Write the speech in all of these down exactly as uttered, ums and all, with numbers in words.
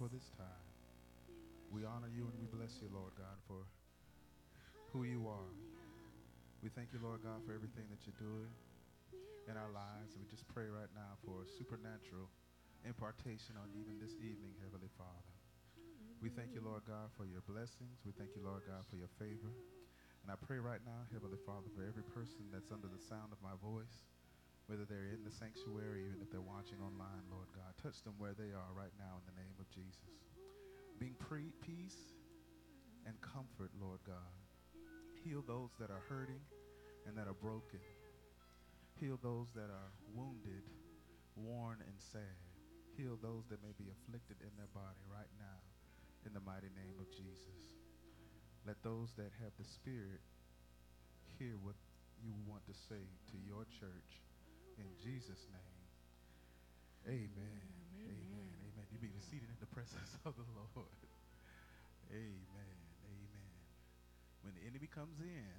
for this time. We honor you and we bless you, Lord God, for who you are. We thank you, Lord God, for everything that you're doing in our lives. And we just pray right now for a supernatural impartation on even this evening, Heavenly Father. We thank you, Lord God, for your blessings. We thank you, Lord God, for your favor. And I pray right now, Heavenly Father, for every person that's under the sound of my voice, whether they're in the sanctuary, even if they're watching online, Lord God. Touch them where they are right now in the name of Jesus. Bring pre- peace and comfort, Lord God. Heal those that are hurting and that are broken. Heal those that are wounded, worn, and sad. Heal those that may be afflicted in their body right now in the mighty name of Jesus. Let those that have the Spirit hear what you want to say to your church in Jesus' name. Amen. Amen. Amen. You be seated in the presence of the Lord. Amen. Amen. When the enemy comes in,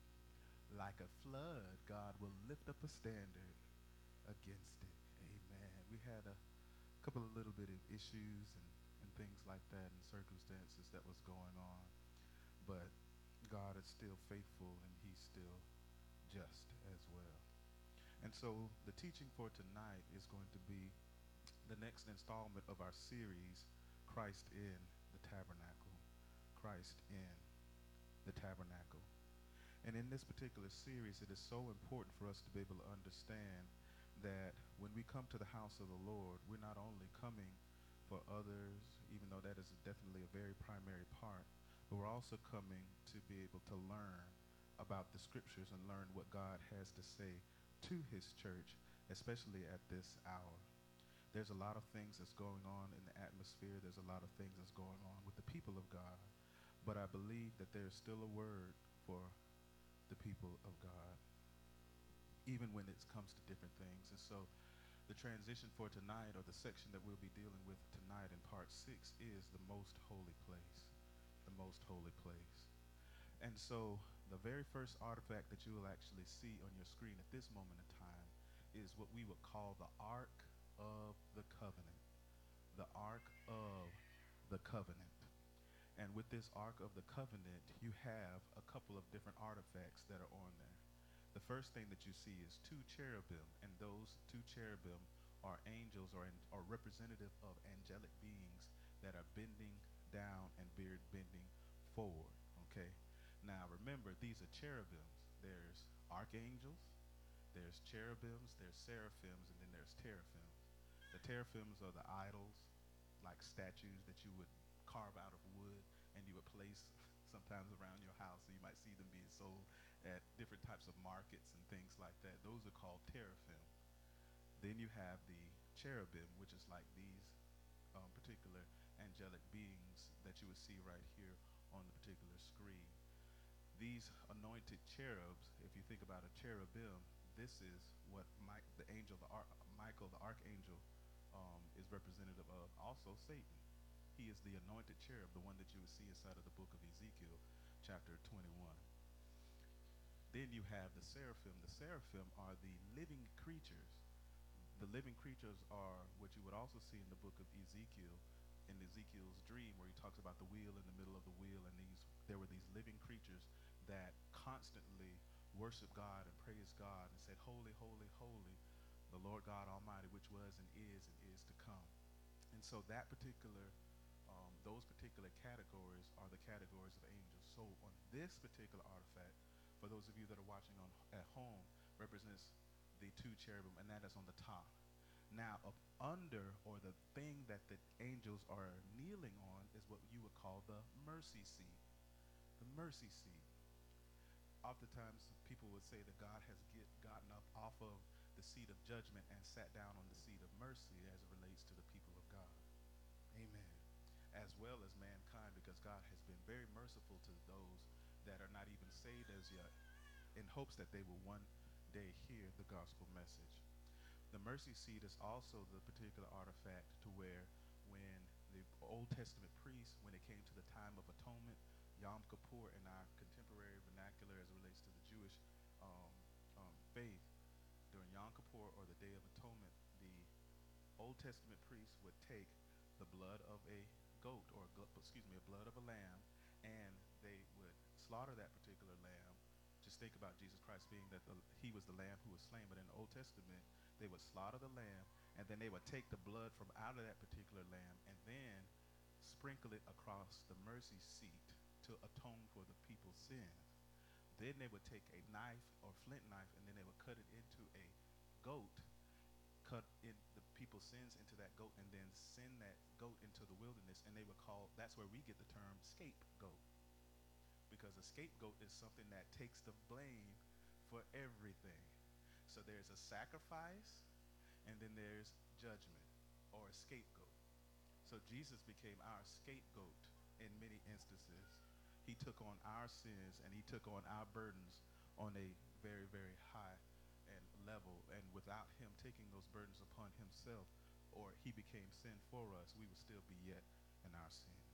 like a flood, God will lift up a standard against it. Amen. We had a couple of little bit of issues and, and things like that and circumstances that was going on. But God is still faithful and he's still just as well. And so the teaching for tonight is going to be the next installment of our series, Christ in the Tabernacle. Christ in the Tabernacle. And in this particular series, it is so important for us to be able to understand that when we come to the house of the Lord, we're not only coming for others, even though that is definitely a very primary part, but we're also coming to be able to learn about the scriptures and learn what God has to say to his church, especially at this hour. There's a lot of things that's going on in the atmosphere. There's a lot of things that's going on with the people of God. But I believe that there's still a word for the people of God, even when it comes to different things. And so the transition for tonight, or the section that we'll be dealing with tonight in part six, is the most holy place. The most holy place. And so the very first artifact that you will actually see on your screen at this moment in time is what we would call the Ark of the Covenant. The Ark of the Covenant. And with this Ark of the Covenant, you have a couple of different artifacts that are on there. The first thing that you see is two cherubim, and those two cherubim are angels or, or representative of angelic beings that are bending down and beard bending forward, okay? Now remember, these are cherubims. There's archangels, there's cherubims, there's seraphims, and then there's teraphims. The teraphims are the idols, like statues that you would carve out of wood and you would place sometimes around your house. So you might see them being sold at different types of markets and things like that. Those are called teraphim. Then you have the cherubim, which is like these um, particular angelic beings that you would see right here on the particular screen. These anointed cherubs, if you think about a cherubim, this is what Mike, the angel, the Ar- Michael, the archangel, um, is representative of. Also Satan. He is the anointed cherub, the one that you would see inside of the book of Ezekiel, chapter twenty-one. Then you have the seraphim. The seraphim are the living creatures. The living creatures are what you would also see in the book of Ezekiel, in Ezekiel's dream, where he talks about the wheel in the middle of the wheel, and these there were these living creatures that constantly worship God and praise God and said, "Holy, holy, holy, the Lord God Almighty, which was and is and is to come." And so that particular, um, those particular categories are the categories of angels. So on this particular artifact, for those of you that are watching on at home, represents the two cherubim, and that is on the top. Now, up under, or the thing that the angels are kneeling on, is what you would call the mercy seat. The mercy seat. Oftentimes, people would say that God has get, gotten up off of the seat of judgment and sat down on the seat of mercy as it relates to the people of God. Amen. As well as mankind, because God has been very merciful to those that are not even saved as yet, in hopes that they will one day hear the gospel message. The mercy seat is also the particular artifact to where when the Old Testament priests, when it came to the time of atonement, Yom Kippur in our contemporary vernacular as it relates to the Jewish um, um, faith, during Yom Kippur or the Day of Atonement, the Old Testament priests would take the blood of a goat, or gl- excuse me, a blood of a lamb, and they would slaughter that particular lamb. Just think about Jesus Christ being that the, he was the lamb who was slain, but in the Old Testament, they would slaughter the lamb, and then they would take the blood from out of that particular lamb, and then sprinkle it across the mercy seat to atone for the people's sins. Then they would take a knife or flint knife, and then they would cut it into a goat, cut in the people's sins into that goat, and then send that goat into the wilderness. And they would call, that's where we get the term scapegoat, because a scapegoat is something that takes the blame for everything. So there's a sacrifice, and then there's judgment, or a scapegoat. So Jesus became our scapegoat in many instances. He took on our sins, and he took on our burdens on a very, very high and level. And without him taking those burdens upon himself, or he became sin for us, we would still be yet in our sins.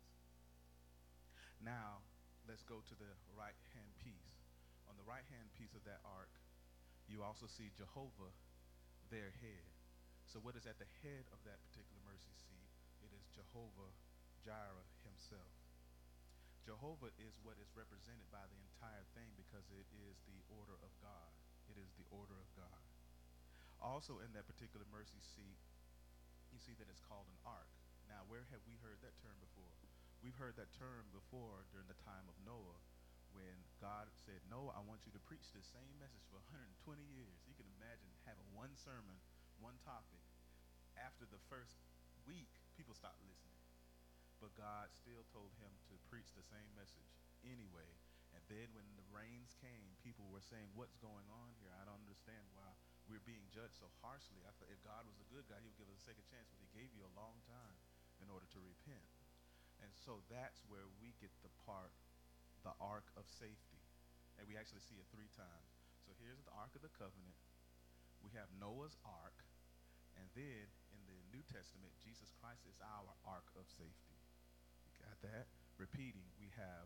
Now, let's go to the right hand piece. On the right hand piece of that ark, you also see Jehovah, their head. So what is at the head of that particular mercy seat? It is Jehovah Jireh himself. Jehovah is what is represented by the entire thing, because it is the order of God. It is the order of God. Also in that particular mercy seat, you see that it's called an ark. Now, where have we heard that term before? We've heard that term before during the time of Noah, when God said, Noah, I want you to preach this same message for one hundred twenty years. You can imagine having one sermon, one topic. After the first week, people stopped listening. But God still told him to preach the same message anyway. And then when the rains came, people were saying, what's going on here? I don't understand why we're being judged so harshly. I thought if God was a good God, he would give us a second chance, but he gave you a long time in order to repent. And so that's where we get the part, the ark of safety. And we actually see it three times. So here's the Ark of the Covenant. We have Noah's Ark. And then in the New Testament, Jesus Christ is our ark of safety. You got that? Repeating, we have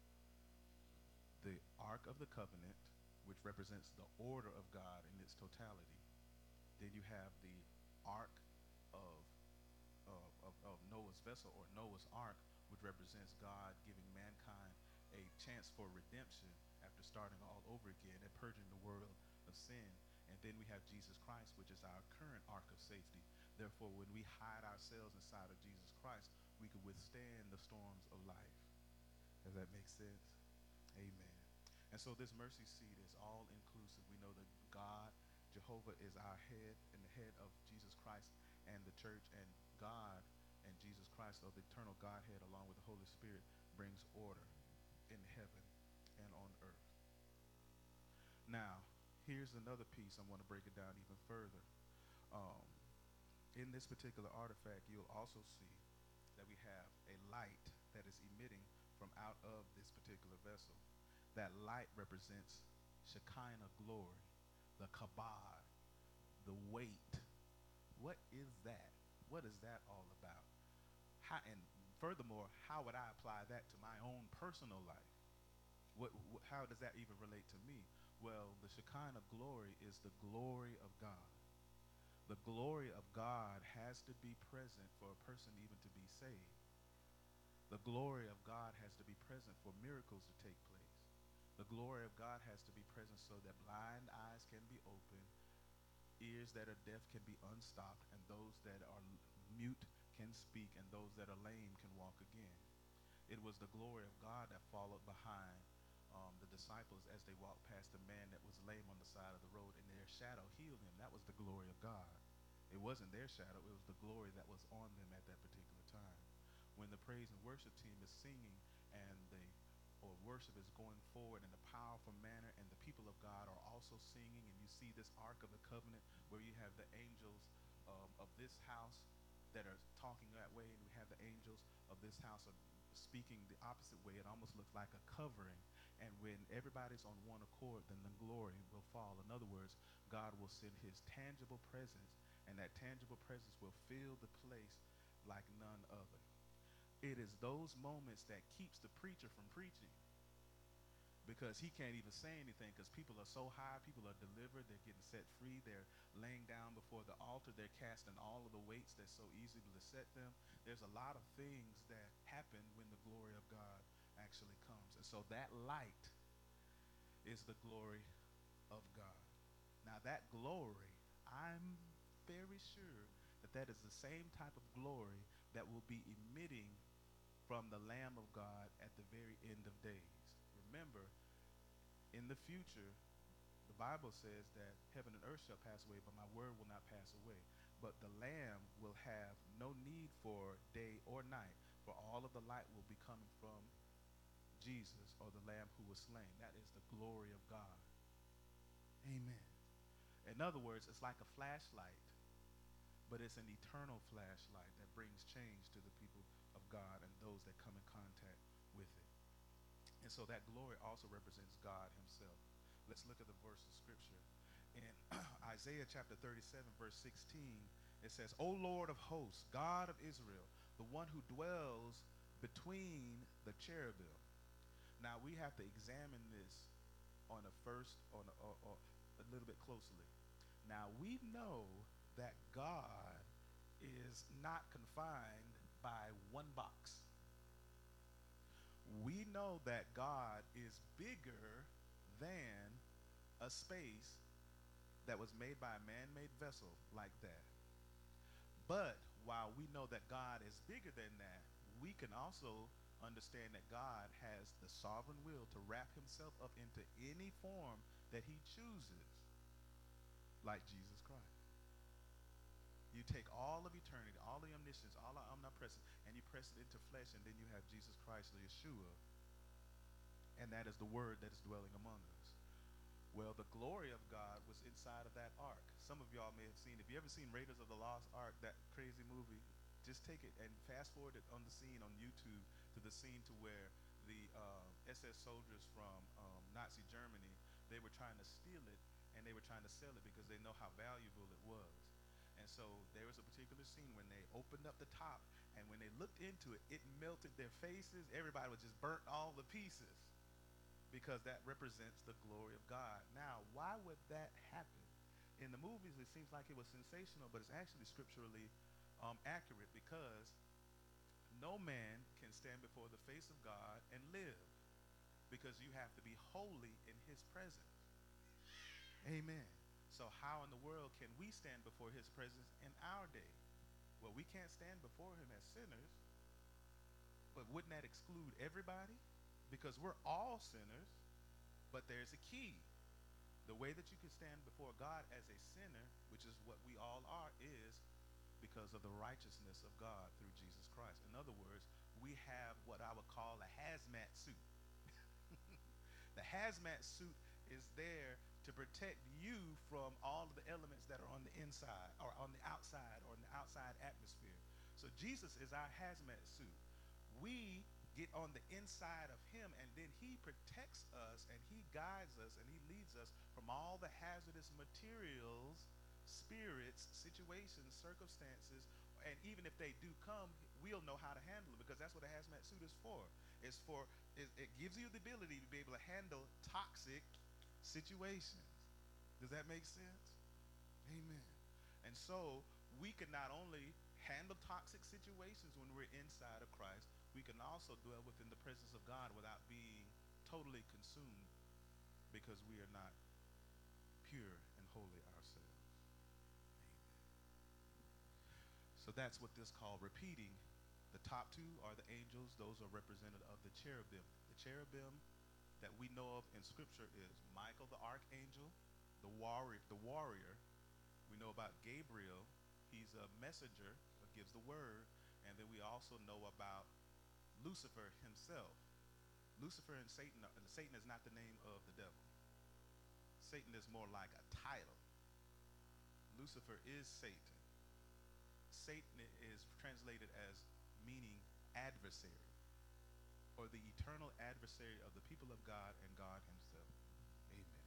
the Ark of the Covenant, which represents the order of God in its totality. Then you have the Ark of, of, of, of Noah's vessel, or Noah's Ark, which represents God giving mankind a chance for redemption after starting all over again and purging the world of sin. And then we have Jesus Christ, which is our current ark of safety. Therefore, when we hide ourselves inside of Jesus Christ, we can withstand the storms of life. Does that make sense? Amen. And so this mercy seat is all inclusive. We know that God, Jehovah, is our head, and the head of Jesus Christ and the church, and God and Jesus Christ, or the eternal Godhead, along with the Holy Spirit, brings order in heaven and on earth. Now, here's another piece. I want to break it down even further. Um, in this particular artifact, you'll also see that we have a light that is emitting from out of this particular vessel. That light represents Shekinah glory, the kabod, the weight. What is that? What is that all about? How, and furthermore, how would I apply that to my own personal life? What, wh- how does that even relate to me? Well, the Shekinah glory is the glory of God. The glory of God has to be present for a person even to be saved. The glory of God has to be present for miracles to take place. The glory of God has to be present so that blind eyes can be opened, ears that are deaf can be unstopped, and those that are mute can speak, and those that are lame can walk again. It was the glory of God that followed behind um, the disciples as they walked past the man that was lame on the side of the road, and their shadow healed him. That was the glory of God. It wasn't their shadow, it was the glory that was on them at that particular time. When the praise and worship team is singing, and the or worship is going forward in a powerful manner, and the people of God are also singing, and you see this Ark of the Covenant where you have the angels um, of this house that are talking that way, and we have the angels of this house are speaking the opposite way. It almost looks like a covering. And when everybody's on one accord, then the glory will fall. In other words, God will send his tangible presence, and that tangible presence will fill the place like none other. It is those moments that keeps the preacher from preaching. because he can't even say anything because people are so high. People are delivered. They're getting set free. They're laying down before the altar. They're casting all of the weights that so easily beset them. There's a lot of things that happen when the glory of God actually comes. And so that light is the glory of God. Now that glory, I'm very sure that that is the same type of glory that will be emitting from the Lamb of God at the very end of days. Remember, in the future, the Bible says that heaven and earth shall pass away, but my word will not pass away. But the Lamb will have no need for day or night, for all of the light will be coming from Jesus, or the Lamb who was slain. That is the glory of God. Amen. In other words, it's like a flashlight, but it's an eternal flashlight that brings change to the people of God and those that come in contact with it. And so that glory also represents God himself. Let's look at the verse of scripture. In Isaiah chapter thirty-seven, verse sixteen, it says, O Lord of hosts, God of Israel, the one who dwells between the cherubim. Now we have to examine this on a first, on a, or, or a little bit closely. Now we know that God is not confined by one box. We know that God is bigger than a space that was made by a man-made vessel like that. But while we know that God is bigger than that, we can also understand that God has the sovereign will to wrap himself up into any form that he chooses, like Jesus Christ. You take all of eternity, all the omniscience, all the omnipresence, and you press it into flesh, and then you have Jesus Christ, the Yeshua, and that is the word that is dwelling among us. Well, the glory of God was inside of that ark. Some of y'all may have seen, if you ever seen Raiders of the Lost Ark, that crazy movie, just take it and fast forward it on the scene on YouTube to the scene to where the uh, S S soldiers from um, Nazi Germany, they were trying to steal it, and they were trying to sell it because they know how valuable it was. And so there was a particular scene when they opened up the top, and when they looked into it, it melted their faces. Everybody was just burnt all the pieces, because that represents the glory of God. Now, why would that happen? In the movies, it seems like it was sensational, but it's actually scripturally um, accurate, because no man can stand before the face of God and live, because you have to be holy in his presence. Amen. So how in the world can we stand before his presence in our day? Well, we can't stand before him as sinners, but wouldn't that exclude everybody? Because we're all sinners, but there's a key. The way that you can stand before God as a sinner, which is what we all are, is because of the righteousness of God through Jesus Christ. In other words, we have what I would call a hazmat suit. The hazmat suit is there to protect you from all of the elements that are on the inside or on the outside or in the outside atmosphere. So Jesus is our hazmat suit. We get on the inside of him, and then he protects us, and he guides us, and he leads us from all the hazardous materials, spirits, situations, circumstances, and even if they do come, we'll know how to handle them, because that's what a hazmat suit is for. It's for it, it gives you the ability to be able to handle toxic situations. Does that make sense? Amen. And so we can not only handle toxic situations when we're inside of Christ, we can also dwell within the presence of God without being totally consumed, because we are not pure and holy ourselves. Amen. So that's what this called repeating. The top two are the angels. Those are representative of the cherubim. The cherubim that we know of in scripture is Michael the archangel, the warrior, the warrior. We know about Gabriel. He's a messenger that gives the word. And then we also know about Lucifer himself. Lucifer and Satan, and Satan is not the name of the devil. Satan is more like a title. Lucifer is Satan. Satan is translated as meaning adversary, or the eternal adversary of the people of God and God himself. Amen.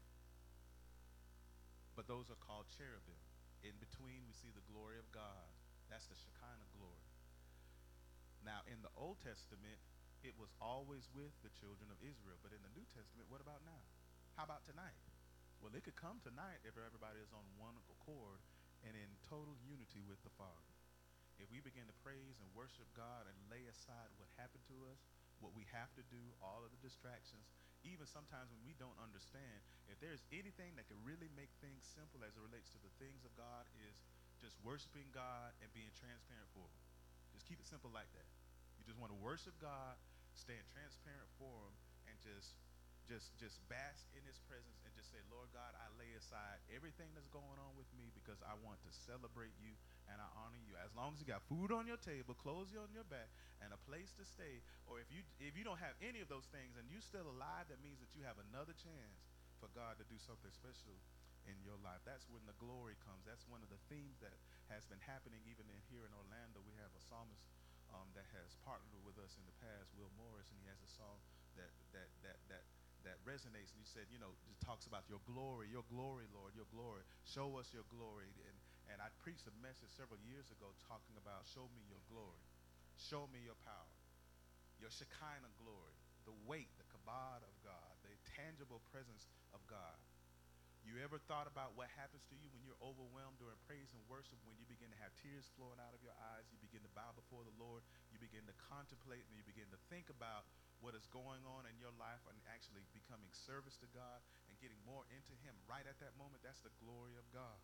But those are called cherubim. In between, we see the glory of God. That's the Shekinah glory. Now, in the Old Testament, It was always with the children of Israel. But in the New Testament, what about now? How about tonight? Well, it could come tonight if everybody is on one accord and in total unity with the Father. If we begin to praise and worship God and lay aside what happened to us, what we have to do, all of the distractions, even sometimes when we don't understand, if there's anything that can really make things simple as it relates to the things of God, is just worshiping God and being transparent for Him. Just keep it simple like that. You just want to worship God, stand transparent for Him, and just just just bask in His presence and just say, Lord God, I lay aside everything that's going on with me because I want to celebrate you and I honor you. As long as you got food on your table, clothes on your back, and a place to stay, or if you if you don't have any of those things and you're still alive, that means that you have another chance for God to do something special in your life. That's when the glory comes. That's one of the themes that has been happening even in here in Orlando. We have a psalmist um, that has partnered with us in the past, Will Morris, and he has a song that that that that that resonates. And he said, you know, it talks about your glory, your glory, Lord, your glory. Show us your glory. And and I preached a message several years ago talking about show me your glory, show me your power, your Shekinah glory, the weight, the kabod of God, the tangible presence of God. You ever thought about what happens to you when you're overwhelmed during praise and worship, when you begin to have tears flowing out of your eyes, you begin to bow before the Lord, you begin to contemplate, and you begin to think about what is going on in your life and actually becoming service to God and getting more into Him right at that moment? That's the glory of God.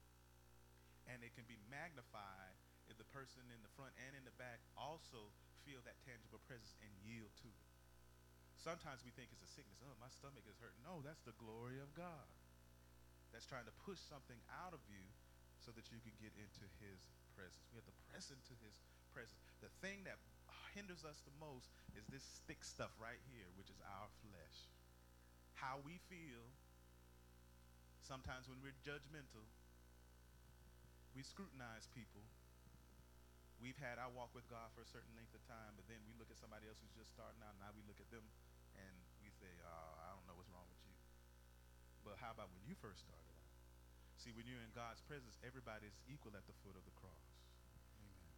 And it can be magnified if the person in the front and in the back also feel that tangible presence and yield to it. Sometimes we think it's a sickness. Oh, my stomach is hurting. No, that's the glory of God that's trying to push something out of you so that you can get into His presence. We have to press into His presence. The thing that hinders us the most is this thick stuff right here, which is our flesh. How we feel. Sometimes when we're judgmental, we scrutinize people. We've had our walk with God for a certain length of time, but then we look at somebody else who's just starting out. Now we look at them and we say, oh, I don't know what's wrong with you. But how about when you first started out? See, when you're in God's presence, everybody's equal at the foot of the cross. Amen.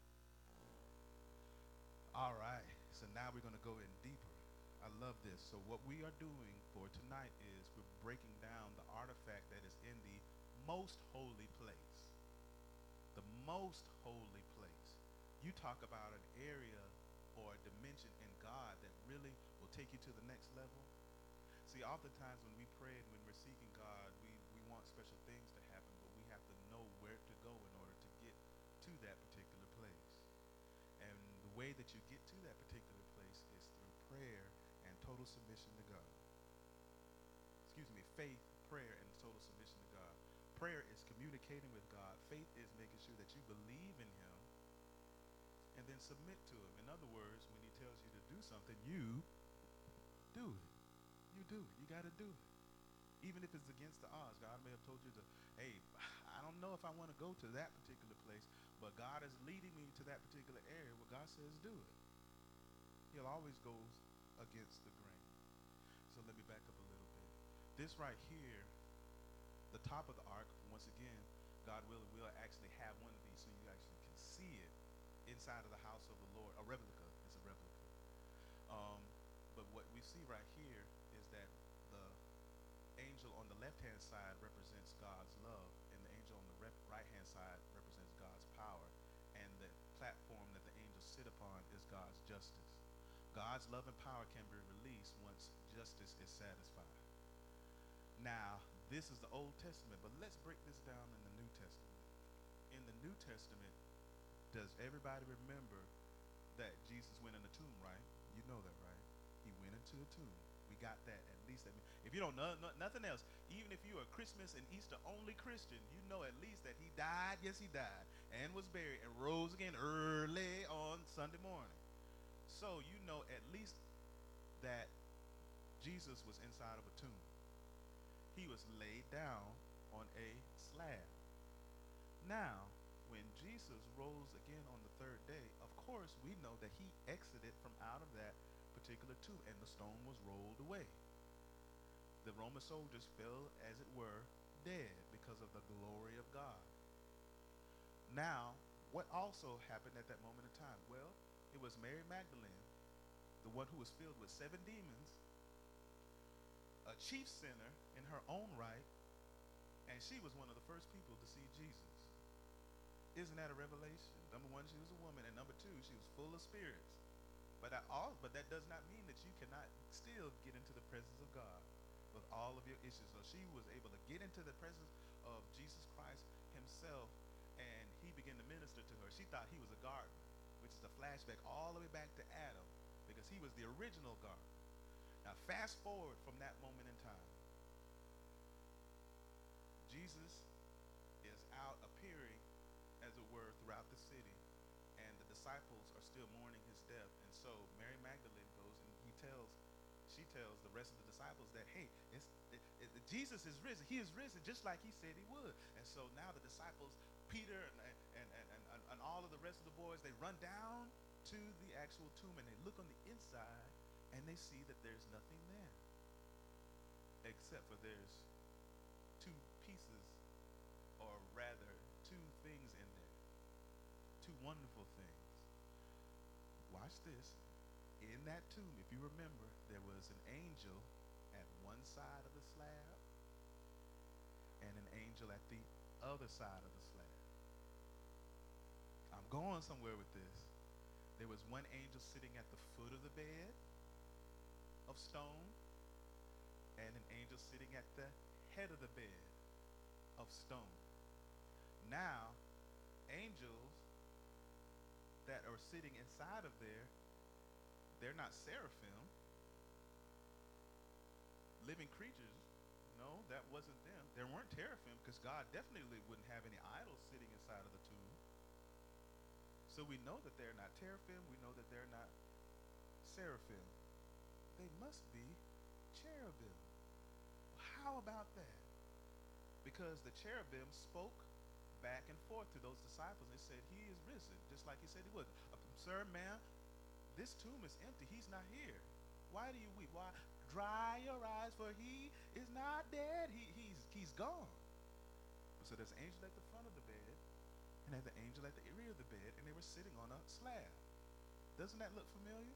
All right. So now we're going to go in deeper. I love this. So what we are doing for tonight is we're breaking down the artifact that is in the most holy place. The most holy place. You talk about an area or a dimension in God that really will take you to the next level. See, oftentimes when we pray and when we're seeking God, we, we want special things to happen, but we have to know where to go in order to get to that particular place. And the way that you get to that particular place is through prayer and total submission to God. Excuse me, faith, prayer, and total submission to God. Prayer is communicating with God. Faith is making sure that you believe in Him and then submit to Him. In other words, when He tells you to do something, you do it. You do it. You got to do it. Even if it's against the odds. God may have told you to, hey, I don't know if I want to go to that particular place, but God is leading me to that particular area. Well, God says do it. He'll always go against the grain. So let me back up a little bit. This right here, the top of the ark, once again, God will will actually have one of these so you actually can see it inside of the house of the Lord. A replica. It's a replica. Um, but what we see right here is that the angel on the left-hand side represents God's love, and the angel on the rep- right-hand side represents God's power, and the platform that the angels sit upon is God's justice. God's love and power can be released once justice is satisfied. Now, this is the Old Testament, but let's break this down in the New Testament. In the New Testament, does everybody remember that Jesus went in the tomb, right? You know that, right? He went into a tomb. We got that at least. That, if you don't know no, nothing else, even if you're a Christmas and Easter only Christian, you know at least that He died, yes He died, and was buried and rose again early on Sunday morning. So you know at least that Jesus was inside of a tomb. He was laid down on a slab. Now, when Jesus rose again on the third day, of course we know that He exited from out of that particular tomb and the stone was rolled away. The Roman soldiers fell, as it were, dead because of the glory of God. Now, what also happened at that moment in time? Well, it was Mary Magdalene the one who was filled with seven demons, a chief sinner in her own right, and she was one of the first people to see Jesus. Isn't that a revelation? Number one, she was a woman, and number two, she was full of spirits. But that all, but that does not mean that you cannot still get into the presence of God with all of your issues. So she was able to get into the presence of Jesus Christ himself, and he began to minister to her. She thought he was a gardener, which is a flashback all the way back to Adam, because he was the original gardener. Now fast forward from that moment in time. Jesus is out appearing, as it were, throughout the city, and the disciples are still mourning his death. And so Mary Magdalene goes and he tells, she tells the rest of the disciples that, hey, it's, it, it, Jesus is risen. He is risen just like he said he would. And so now the disciples, Peter and, and, and, and, and all of the rest of the boys, they run down to the actual tomb and they look on the inside and they see that there's nothing there, except for there's two pieces, or rather two things in there, two wonderful things. Watch this. In that tomb, if you remember, there was an angel at one side of the slab and an angel at the other side of the slab. I'm going somewhere with this. There was one angel sitting at the foot of the bed of stone, and an angel sitting at the head of the bed of stone. Now, angels that are sitting inside of there, they're not seraphim, living creatures. No, that wasn't them. There weren't teraphim, because God definitely wouldn't have any idols sitting inside of the tomb. So we know that they're not teraphim. We know that they're not seraphim. They must be cherubim. How about that? Because the cherubim spoke back and forth to those disciples and said, he is risen, just like he said he would. Uh, Sir, ma'am, this tomb is empty. He's not here. Why do you weep? Why? Dry your eyes, for he is not dead. He, he's, he's gone. So there's an angel at the front of the bed, and there's the angel at the rear of the bed, and they were sitting on a slab. Doesn't that look familiar?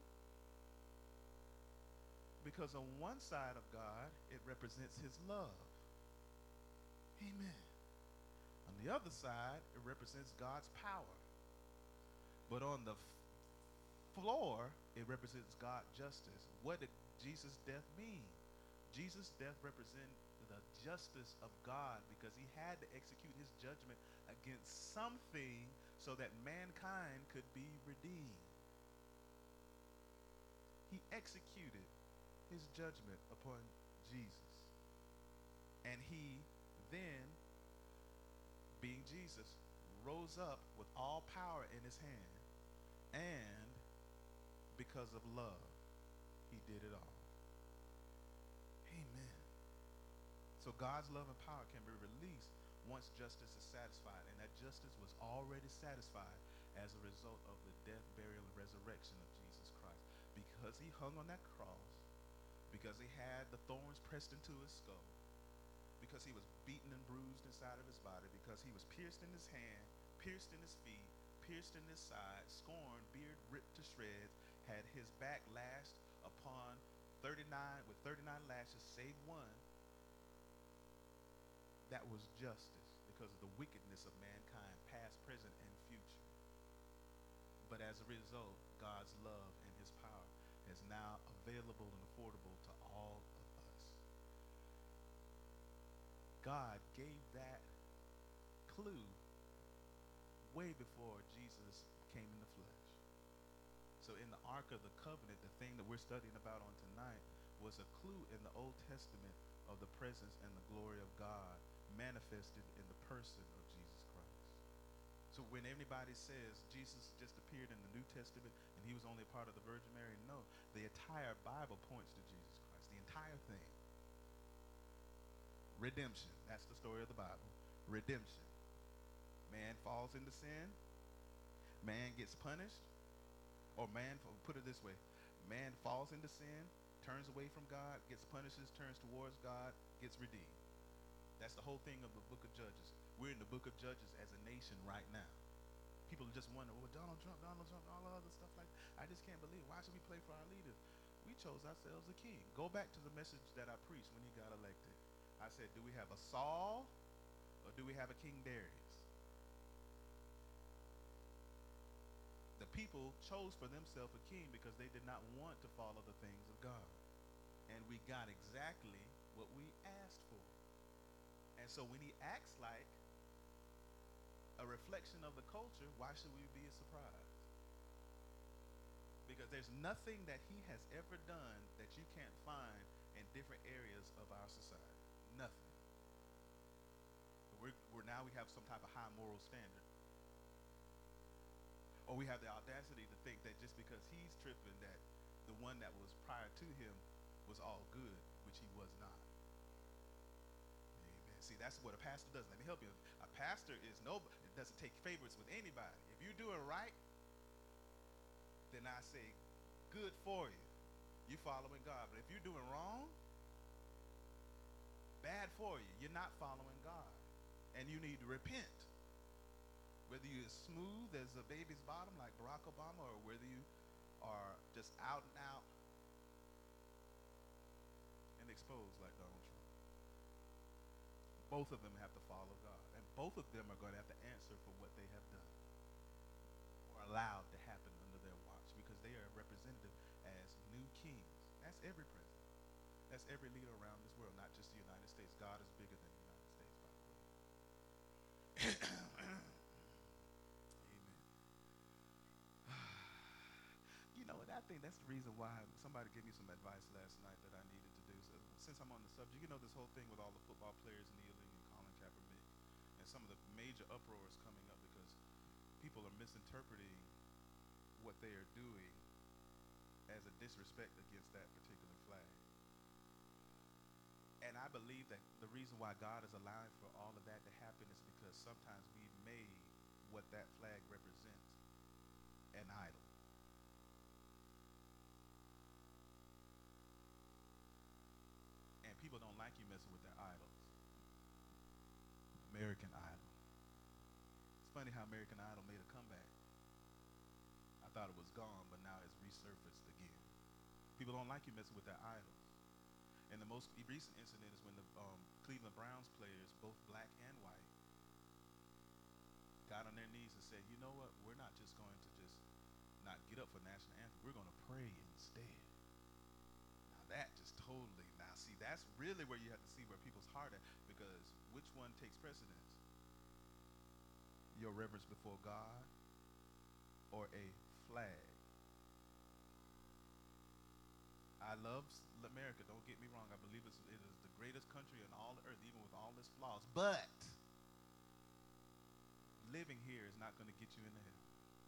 Because on one side of God, it represents his love. Amen. On the other side, it represents God's power. But on the f- floor, it represents God's justice. What did Jesus' death mean? Jesus' death represented the justice of God, because he had to execute his judgment against something so that mankind could be redeemed. He executed his judgment upon Jesus. And he then, being Jesus, rose up with all power in his hand. And because of love, he did it all. Amen. So God's love and power can be released once justice is satisfied. And that justice was already satisfied as a result of the death, burial, and resurrection of Jesus Christ. Because he hung on that cross, because he had the thorns pressed into his skull, because he was beaten and bruised inside of his body, because he was pierced in his hand, pierced in his feet, pierced in his side, scorned, beard ripped to shreds, had his back lashed upon thirty-nine, with thirty-nine lashes, save one. That was justice because of the wickedness of mankind, past, present, and future. But as a result, God's love and his power is now available and affordable to all of us. God gave that clue way before Jesus came in the flesh. So in the Ark of the Covenant, the thing that we're studying about on tonight was a clue in the Old Testament of the presence and the glory of God manifested in the person of Jesus Christ. So when anybody says Jesus just appeared in the New Testament and he was only a part of the Virgin Mary, no, the entire Bible points to Jesus Christ, the entire thing. Redemption, that's the story of the Bible. Redemption. Man falls into sin, man gets punished, or man, put it this way, man falls into sin, turns away from God, gets punishes, turns towards God, gets redeemed. That's the whole thing of the book of Judges. We're in the book of Judges as a nation right now. People just wonder, well, Donald Trump, Donald Trump, and all the other stuff like that. I just can't believe. Why should we play for our leaders? We chose ourselves a king. Go back to the message that I preached when he got elected. I said, do we have a Saul or do we have a King Darius? The people chose for themselves a king because they did not want to follow the things of God. And we got exactly what we asked for. And so when he acts like a reflection of the culture, why should we be surprised? Because there's nothing that he has ever done that you can't find in different areas of our society. Nothing. But we're, we're now we have some type of high moral standard. Or we have the audacity to think that just because he's tripping that the one that was prior to him was all good, which he was not. Amen. See, that's what a pastor does. Let me help you. A pastor is no, it doesn't take favorites with anybody. If you're doing right, then I say, good for you. You're following God. But if you're doing wrong, bad for you. You're not following God. And you need to repent. Whether you're smooth as a baby's bottom like Barack Obama, or whether you are just out and out and exposed like Donald Trump. Both of them have to follow God. And both of them are going to have to answer for what they have done or allowed to happen under their watch, because they are representative as new kings. That's every president. That's every leader around this world, not just the United States. God is bigger than the United States, by the way. You know, and I think that's the reason why somebody gave me some advice last night that I needed to do. So since I'm on the subject, you know, this whole thing with all the football players kneeling and Colin Kaepernick and some of the major uproars coming up because people are misinterpreting what they are doing as a disrespect against that particular flag. And I believe that the reason why God is allowing for all of that to happen is because sometimes we've made what that flag represents an idol. And people don't like you messing with their idols. American Idol. It's funny how American Idol made a comeback. I thought it was gone, but now it's resurfaced again. People don't like you messing with their idols. And the most recent incident is when the um, Cleveland Browns players, both black and white, got on their knees and said, you know what, we're not just going to just not get up for national anthem, we're going to pray instead. Now that just totally, now see, that's really where you have to see where people's heart at, because which one takes precedence? Your reverence before God or a flag? I love America, don't get me wrong. I believe it's, it is the greatest country in all the earth, even with all its flaws. But living here is not going to get you into heaven.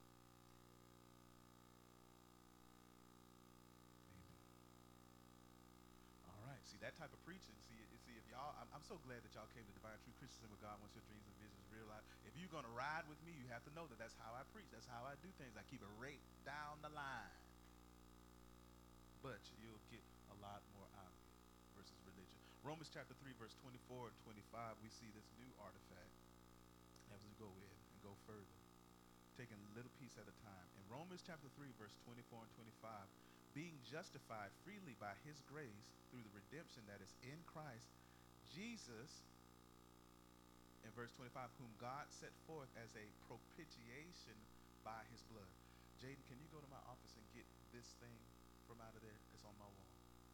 Amen. All right. See, that type of preaching, see, see if y'all, I'm, I'm so glad that y'all came to Divine True Christianism with God once your dreams and visions realized. If you're going to ride with me, you have to know that that's how I preach. That's how I do things. I keep it right down the line. But you'll get a lot more out of it versus religion. Romans chapter three, verse twenty-four and twenty-five, we see this new artifact as we go in and go further, taking a little piece at a time. In Romans chapter three, verse twenty-four and twenty-five, being justified freely by his grace through the redemption that is in Christ Jesus, in verse twenty-five, whom God set forth as a propitiation by his blood. Jaden, can you go to my office and get this thing from out of there? It's on my wall.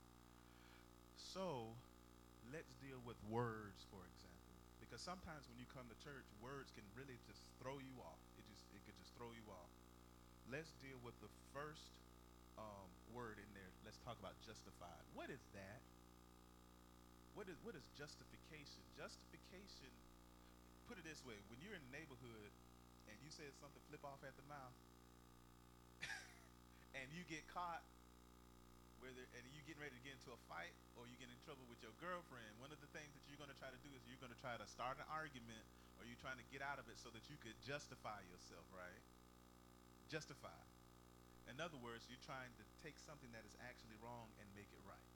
So let's deal with words, for example, because sometimes when you come to church, words can really just throw you off. It just it could just throw you off. Let's deal with the first um, word in there. Let's talk about justified. What is that? What is what is justification? Justification, put it this way, when you're in the neighborhood and you said something flip off at the mouth and you get caught, whether and you getting ready to get into a fight or you get in trouble with your girlfriend, one of the things that you're going to try to do is you're going to try to start an argument, or you're trying to get out of it so that you could justify yourself, right? Justify. In other words, you're trying to take something that is actually wrong and make it right.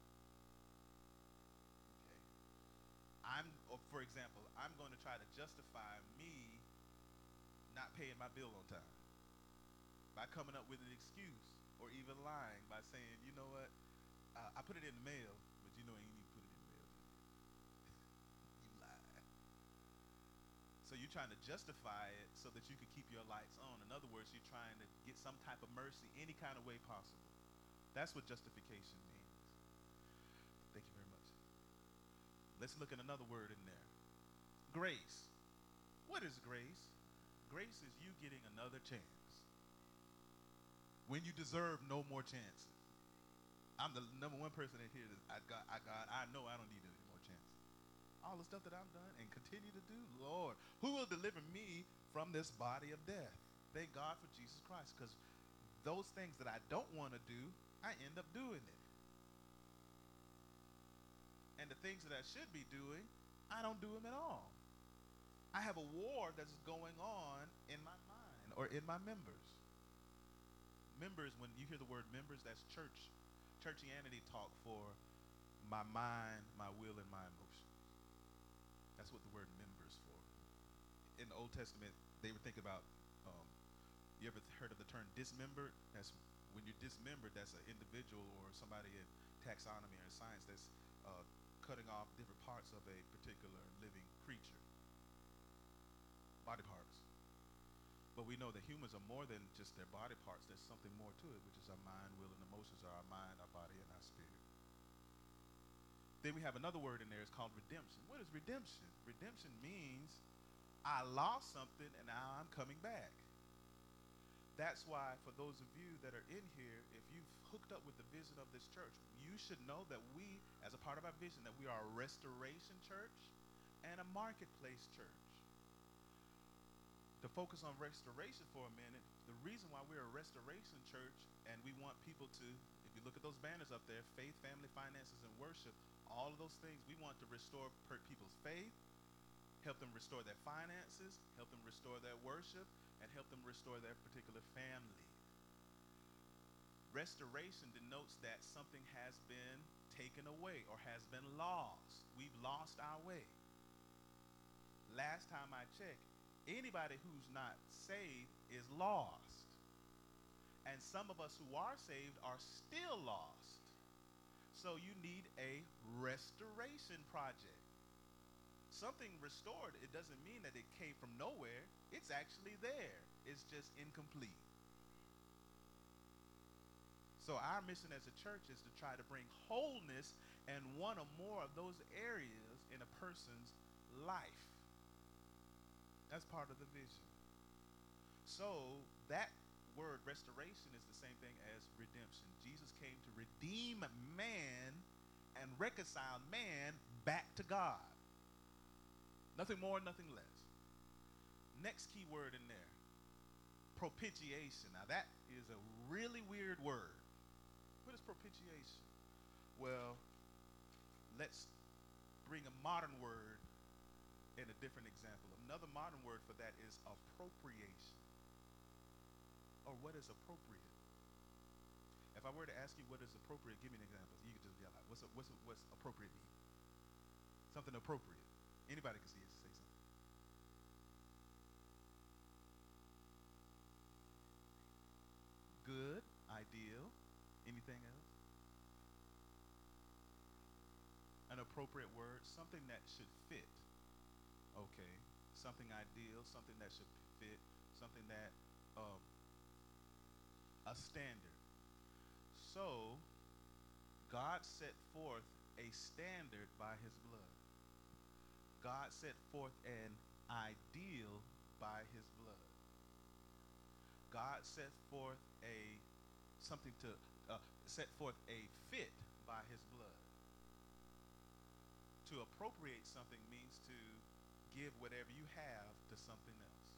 Okay. I'm, or for example, I'm going to try to justify me not paying my bill on time, by coming up with an excuse, or even lying by saying, you know what, uh, I put it in the mail, but you know you need to put it in the mail. You lied. So you're trying to justify it so that you could keep your lights on. In other words, you're trying to get some type of mercy any kind of way possible. That's what justification means. Thank you very much. Let's look at another word in there. Grace. What is grace? Grace is you getting another chance when you deserve no more chances. I'm the number one person in here that I got, I got, I know I don't need any more chances. All the stuff that I've done and continue to do, Lord, who will deliver me from this body of death? Thank God for Jesus Christ, because those things that I don't want to do, I end up doing it. And the things that I should be doing, I don't do them at all. I have a war that's going on in my mind or in my members. Members, when you hear the word members, that's church, churchianity talk for my mind, my will, and my emotions. That's what the word members for. In the Old Testament, they were thinking about, um, you ever heard of the term dismembered? That's when you're dismembered, that's an individual or somebody in taxonomy or in science that's uh, cutting off different parts of a particular living creature. Body parts. But we know that humans are more than just their body parts. There's something more to it, which is our mind, will, and emotions, are our mind, our body, and our spirit. Then we have another word in there. It's called redemption. What is redemption? Redemption means I lost something and now I'm coming back. That's why for those of you that are in here, if you've hooked up with the vision of this church, you should know that we, as a part of our vision, that we are a restoration church and a marketplace church. To focus on restoration for a minute, the reason why we're a restoration church and we want people to, if you look at those banners up there, faith, family, finances, and worship, all of those things, we want to restore per people's faith, help them restore their finances, help them restore their worship, and help them restore their particular family. Restoration denotes that something has been taken away or has been lost. We've lost our way. Last time I checked, anybody who's not saved is lost. And some of us who are saved are still lost. So you need a restoration project. Something restored, it doesn't mean that it came from nowhere. It's actually there. It's just incomplete. So our mission as a church is to try to bring wholeness in one or more of those areas in a person's life. That's part of the vision. So that word restoration is the same thing as redemption. Jesus came to redeem man and reconcile man back to God. Nothing more, nothing less. Next key word in there, propitiation. Now that is a really weird word. What is propitiation? Well, let's bring a modern word in a different example. Another modern word for that is appropriation. Or what is appropriate? If I were to ask you what is appropriate, give me an example. You could just yell out, what's, a, what's, a, what's appropriate mean? Something appropriate. Anybody can see it, say something. Good, ideal. Anything else? An appropriate word, something that should fit. Okay, something ideal, something that should fit, something that, um, a standard. So, God set forth a standard by his blood. God set forth an ideal by his blood. God set forth a, something to, uh, set forth a fit by his blood. To appropriate something means to give whatever you have to something else.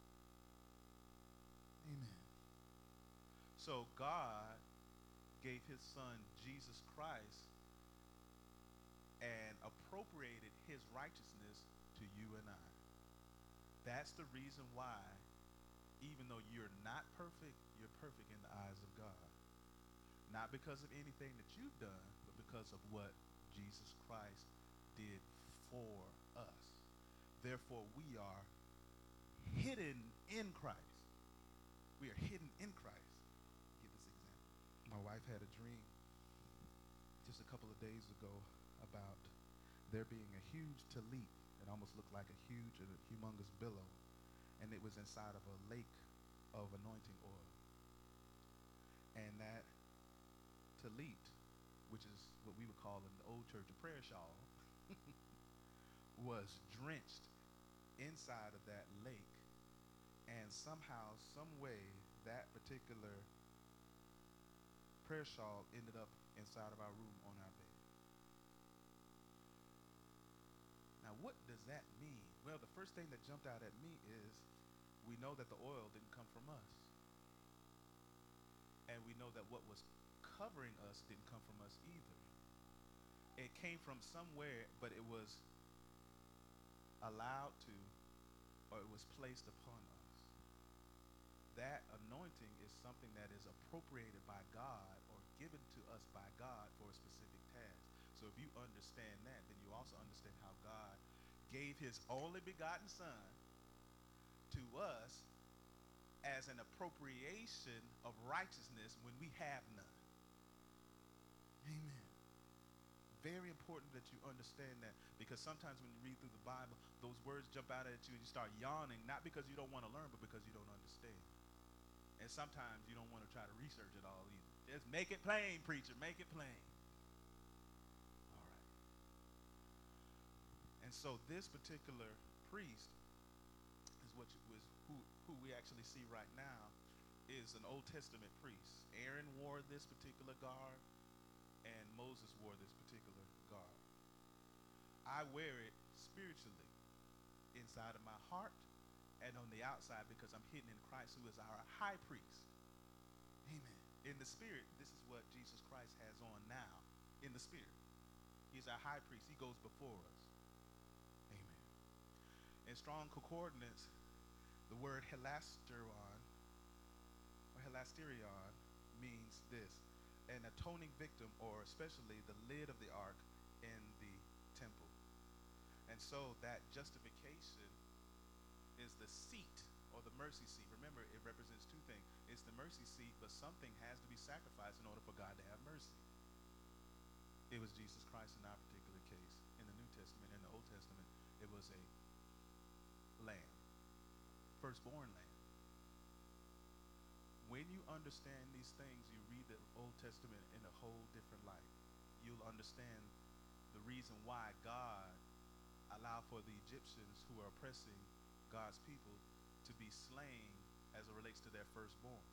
Amen. So God gave his son Jesus Christ and appropriated his righteousness to you and I. That's the reason why, even though you're not perfect, you're perfect in the eyes of God. Not because of anything that you've done, but because of what Jesus Christ did for us. Therefore, we are hidden in Christ. We are hidden in Christ. Give this example. My wife had a dream just a couple of days ago about there being a huge tallit. It almost looked like a huge, a humongous billow, and it was inside of a lake of anointing oil. And that tallit, which is what we would call in the old church a prayer shawl, was drenched inside of that lake, and somehow, some way, that particular prayer shawl ended up inside of our room on our bed. Now, what does that mean? Well, the first thing that jumped out at me is we know that the oil didn't come from us. And we know that what was covering us didn't come from us either. It came from somewhere, but it was allowed to, or it was placed upon us. That anointing is something that is appropriated by God or given to us by God for a specific task. So if you understand that, then you also understand how God gave his only begotten Son to us as an appropriation of righteousness when we have none. Amen. Very important that you understand that, because sometimes when you read through the Bible, those words jump out at you and you start yawning, not because you don't want to learn, but because you don't understand. And sometimes you don't want to try to research it all either. Just make it plain, preacher, make it plain. All right. And so this particular priest is what you, was who, who we actually see right now is an Old Testament priest. Aaron wore this particular garb, and Moses wore this particular garb. I wear it spiritually inside of my heart and on the outside because I'm hidden in Christ, who is our high priest. Amen. In the spirit, this is what Jesus Christ has on now. In the spirit, he's our high priest. He goes before us. Amen. In Strong Concordance, the word helasteron or helasterion means this: an atoning victim, or especially the lid of the ark in the temple. And so that justification is the seat or the mercy seat. Remember, it represents two things. It's the mercy seat, but something has to be sacrificed in order for God to have mercy. It was Jesus Christ in our particular case. In the New Testament, in the Old Testament, it was a lamb, firstborn lamb. When you understand these things, you read the Old Testament in a whole different light. You'll understand the reason why God allowed for the Egyptians who are oppressing God's people to be slain as it relates to their firstborn.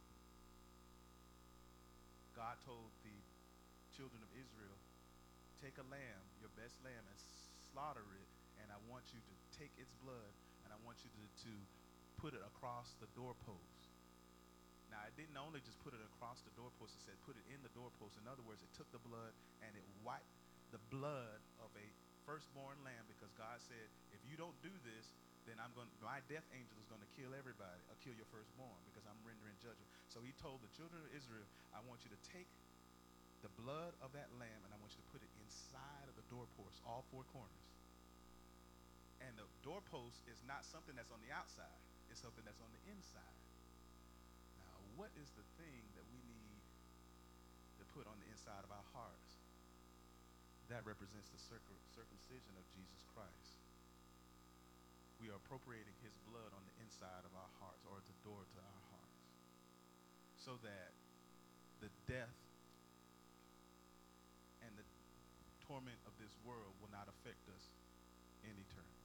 God told the children of Israel, take a lamb, your best lamb, and slaughter it, and I want you to take its blood, and I want you to, to put it across the doorpost. Now, it didn't only just put it across the doorpost, it said put it in the doorpost. In other words, it took the blood and it wiped the blood of a firstborn lamb, because God said, if you don't do this, then I'm going, my death angel is going to kill everybody, or kill your firstborn, because I'm rendering judgment. So he told the children of Israel, I want you to take the blood of that lamb and I want you to put it inside of the doorpost, all four corners. And the doorpost is not something that's on the outside, it's something that's on the inside. Now, what is the thing that we need to put on the inside of our hearts? That represents the circum- circumcision of Jesus Christ. We are appropriating his blood on the inside of our hearts, or the door to our hearts, so that the death and the torment of this world will not affect us in eternity.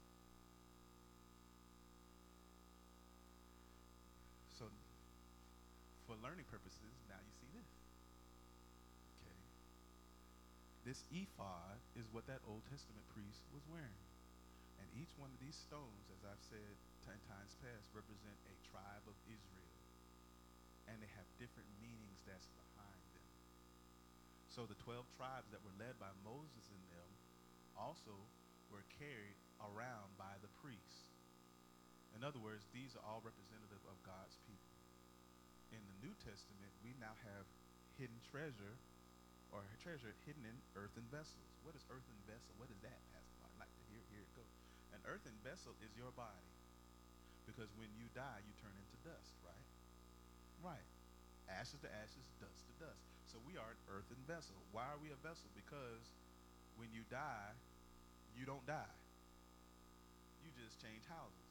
So for learning purposes, now you see this. Okay. This ephod is what that Old Testament priest was wearing. And each one of these stones, as I've said ten times past, represent a tribe of Israel. And they have different meanings that's behind them. So the twelve tribes that were led by Moses in them also were carried around by the priests. In other words, these are all representative of God's people. In the New Testament, we now have hidden treasure, or treasure hidden in earthen vessels. What is earthen vessel? What is that, Pastor Mark? I'd like to hear, hear it go. An earthen vessel is your body. Because when you die, you turn into dust, right? Right. Ashes to ashes, dust to dust. So we are an earthen vessel. Why are we a vessel? Because when you die, you don't die. You just change houses.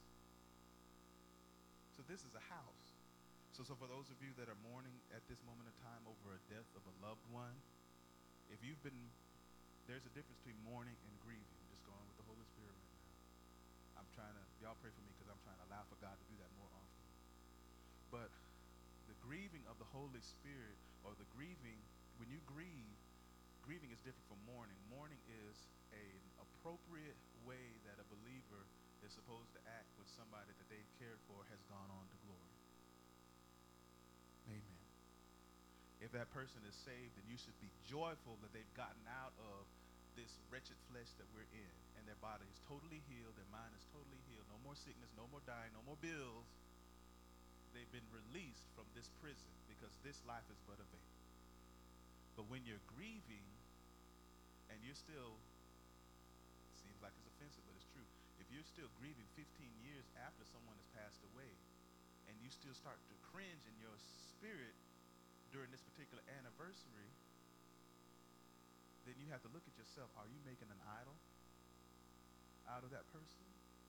So this is a house. So, so for those of you that are mourning at this moment in time over a death of a loved one, if you've been, there's a difference between mourning and grieving. I'm just going with the Holy Spirit right now. I'm trying to, y'all pray for me because I'm trying to allow for God to do that more often. But the grieving of the Holy Spirit, or the grieving, when you grieve, grieving is different from mourning. Mourning is an appropriate way that a believer is supposed to act when somebody that they've cared for has gone on to glory. Amen. If that person is saved, then you should be joyful that they've gotten out of this wretched flesh that we're in, and their body is totally healed, their mind is totally healed, no more sickness, no more dying, no more bills. They've been released from this prison because this life is but a vapor. But when you're grieving and you're still, seems like it's offensive, but it's true. If you're still grieving fifteen years after someone has passed away, and you still start to cringe in your spirit during this particular anniversary, then you have to look at yourself. Are you making an idol out of that person?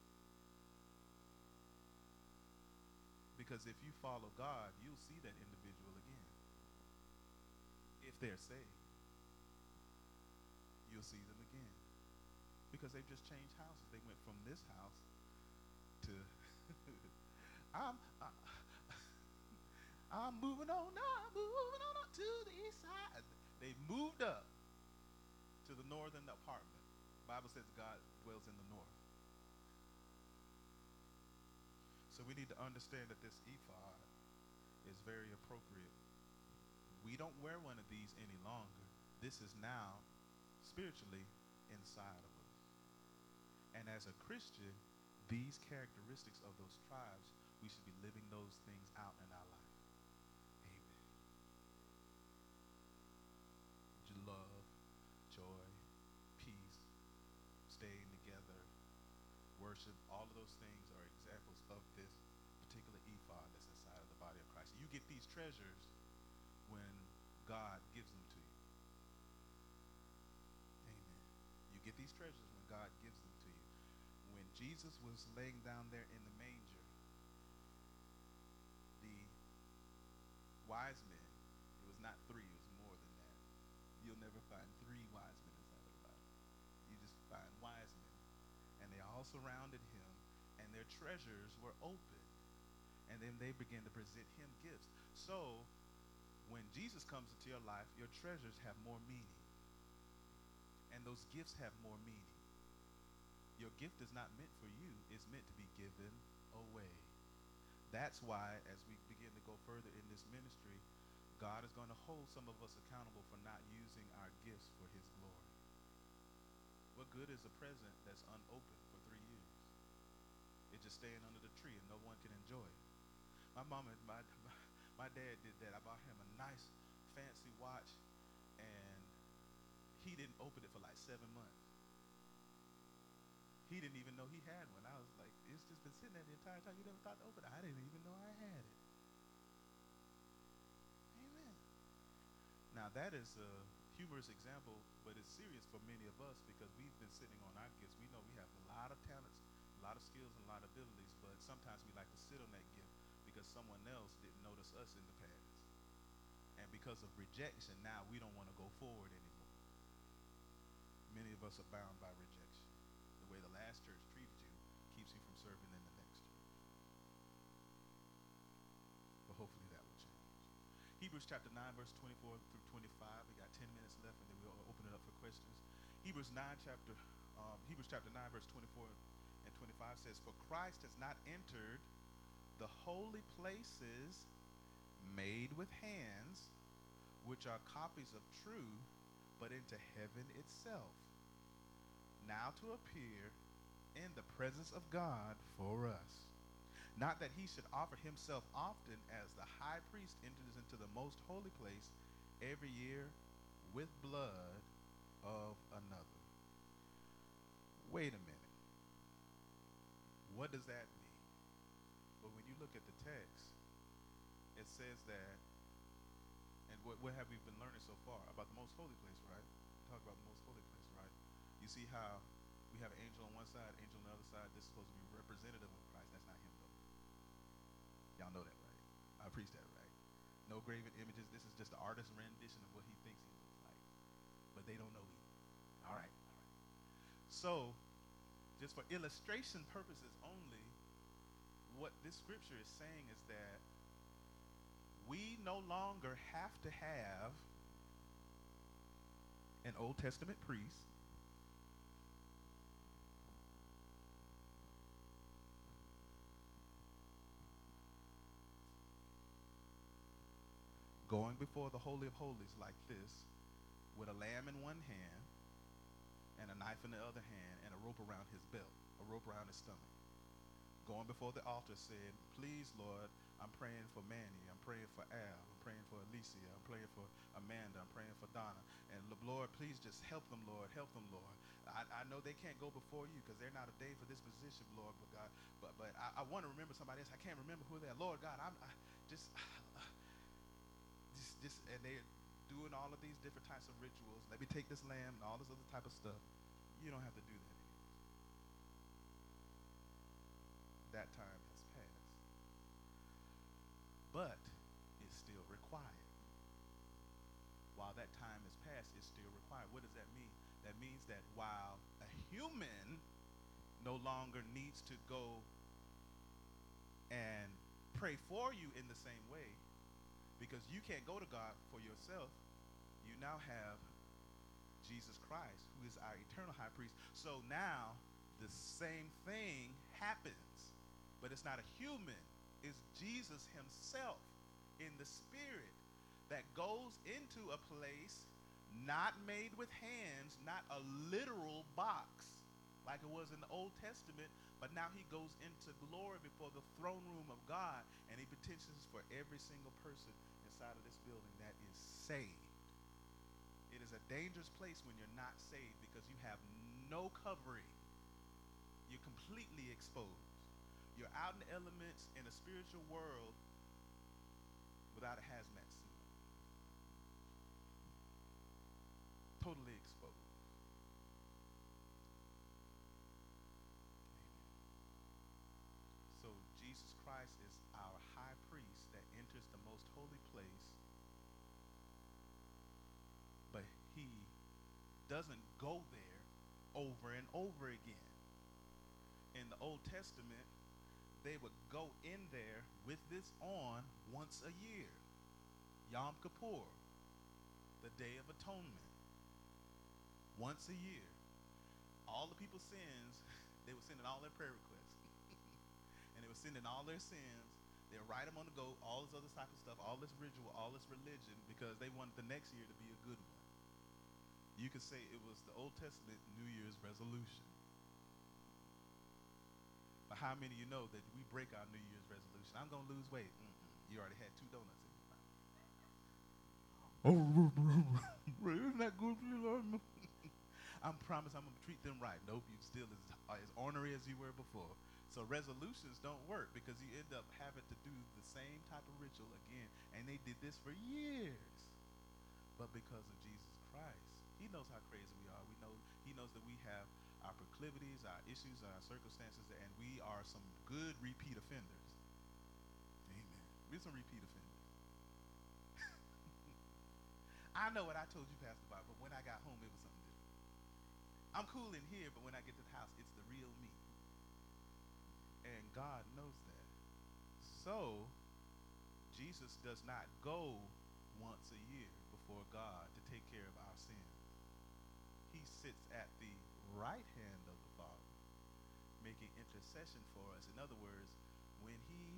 Because if you follow God, you'll see that individual again. If they're saved, you'll see them again. Because they've just changed houses. They went from this house to I'm uh, I'm moving on now, moving on up to the east side. They moved up to the northern apartment. The Bible says God dwells in the north. So we need to understand that this ephod is very appropriate. We don't wear one of these any longer. This is now spiritually inside of us. And as a Christian, these characteristics of those tribes, we should be living those things out in our life. Amen. Love, joy, peace, staying together, worship, all of those things are examples of this particular ephod that's inside of the body of Christ. You get these treasures when God gives them to you. Amen. You get these treasures when God gives them to you. When Jesus was laying down there in the manger, the wise men, it was not three, it was more than that. You'll never find three wise men inside of the Bible. You just find wise men. And they all surrounded him, and their treasures were open. And then they began to present him gifts. So when Jesus comes into your life, your treasures have more meaning. And those gifts have more meaning. Your gift is not meant for you, it's meant to be given away. That's why, as we begin to go further in this ministry, God is going to hold some of us accountable for not using our gifts for his glory. What good is a present that's unopened for three years? It's just staying under the tree and no one can enjoy it. My mom and my, my, my dad did that. I bought him a nice fancy watch, and he didn't open it for like seven months. He didn't even know he had one. I was like, it's just been sitting there the entire time. You never thought to open it. I didn't even know I had it. Amen. Now that is a humorous example, but it's serious for many of us because we've been sitting on our gifts. We know we have a lot of talents, a lot of skills, and a lot of abilities, but sometimes we like to sit on that gift because someone else didn't notice us in the past. And because of rejection, now we don't want to go forward anymore. Many of us are bound by rejection. The way the last church treated you keeps you from serving in the next church. But hopefully that will change. Hebrews chapter nine, verse twenty-four through twenty-five. We got ten minutes left, and then we'll open it up for questions. Hebrews nine chapter, um, Hebrews chapter nine, verse twenty-four and twenty-five says, "For Christ has not entered the holy places made with hands, which are copies of truth, but into heaven itself, now to appear in the presence of God for us. Not that he should offer himself often, as the high priest enters into the most holy place every year with blood of another." Wait a minute. What does that mean? look at the text, it says that, and what, what have we been learning so far about the most holy place, right? We talk about the most holy place, right? You see how we have an angel on one side, angel on the other side. This is supposed to be representative of Christ. That's not him, though. Y'all know that, right? I preach that, right? No graven images. This is just the artist's rendition of what he thinks he looks like. But they don't know either. All right, all right. So, just for illustration purposes only, what this scripture is saying is that we no longer have to have an Old Testament priest going before the Holy of Holies like this with a lamb in one hand and a knife in the other hand and a rope around his belt, a rope around his stomach. Going before the altar said, please, Lord, I'm praying for Manny, I'm praying for Al, I'm praying for Alicia, I'm praying for Amanda, I'm praying for Donna. And Lord, please just help them, Lord, help them, Lord. I, I know they can't go before you because they're not ordained for this position, Lord, but God, but but I, I want to remember somebody else. I can't remember who they are. Lord God, I'm I just, just, just, and they're doing all of these different types of rituals. Let me take this lamb and all this other type of stuff. You don't have to do that anymore. That time has passed. But it's still required. While that time has passed, it's still required. What does that mean? That means that while a human no longer needs to go and pray for you in the same way, because you can't go to God for yourself, you now have Jesus Christ, who is our eternal high priest. So now the same thing happens, but it's not a human. It's Jesus himself in the spirit that goes into a place not made with hands, not a literal box like it was in the Old Testament, but now he goes into glory before the throne room of God, and he petitions for every single person inside of this building that is saved. It is a dangerous place when you're not saved because you have no covering. You're completely exposed. You're out in the elements in a spiritual world without a hazmat suit. Totally exposed. Amen. So Jesus Christ is our high priest that enters the most holy place, but he doesn't go there over and over again. In the Old Testament, they would go in there with this on once a year. Yom Kippur, the Day of Atonement. Once a year. All the people's sins, they would send in all their prayer requests. And they would send in all their sins. They would write them on the goat, all this other type of stuff, all this ritual, all this religion, because they wanted the next year to be a good one. You could say it was the Old Testament New Year's resolution. But how many of you know that we break our New Year's resolution? I'm going to lose weight. Mm-mm. You already had two donuts in your mouth. Oh, isn't that good for you, Lord? I promise I'm going to treat them right. Nope, you still as, uh, as ornery as you were before. So resolutions don't work because you end up having to do the same type of ritual again. And they did this for years. But because of Jesus Christ, he knows how crazy we are. We know he knows that we have our proclivities, our issues, our circumstances, and we are some good repeat offenders. Amen. We're some repeat offenders. I know what I told you, Pastor Bob, but when I got home, it was something different. I'm cool in here, but when I get to the house, it's the real me. And God knows that. So, Jesus does not go once a year before God to take care of our sins. He sits at the right hand of the Father, making intercession for us. In other words, when he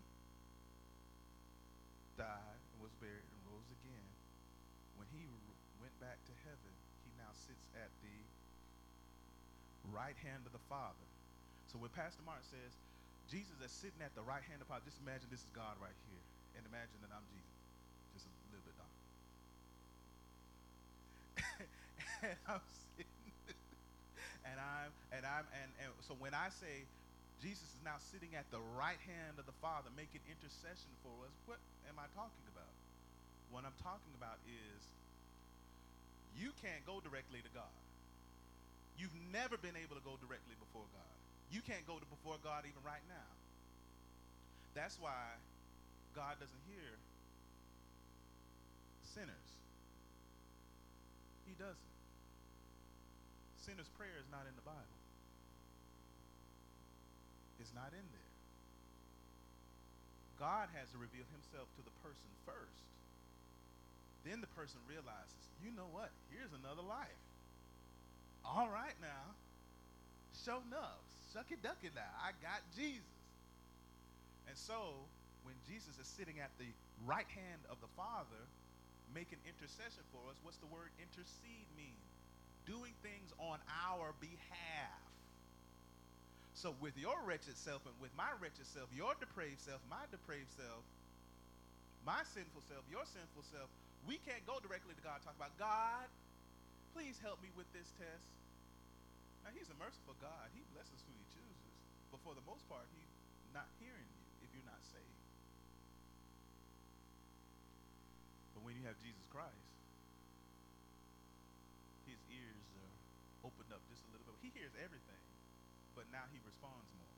died and was buried and rose again, when he went back to heaven, he now sits at the right hand of the Father. So when Pastor Martin says, Jesus is sitting at the right hand of the Father, just imagine this is God right here. And imagine that I'm Jesus. Just a little bit darker. And I'm sitting, and I'm, and I'm, and, and so when I say Jesus is now sitting at the right hand of the Father making intercession for us. What am I talking about? What I'm talking about is you can't go directly to God. You've never been able to go directly before God. You can't go to before God even right now. That's why God doesn't hear sinners. He doesn't. Sinner's prayer is not in the Bible. It's not in there. God has to reveal himself to the person first. Then the person realizes, you know what? Here's another life. All right now. Show enough. Shucky ducky now. I got Jesus. And so, when Jesus is sitting at the right hand of the Father, making intercession for us, what's the word intercede mean? Doing things on our behalf. So with your wretched self and with my wretched self, your depraved self, my depraved self, my sinful self, your sinful self, we can't go directly to God and talk about, God, please help me with this test. Now, he's a merciful God. He blesses who he chooses. But for the most part, he's not hearing you if you're not saved. But when you have Jesus Christ, his ears are opened up just a little bit. He hears everything, but now he responds more.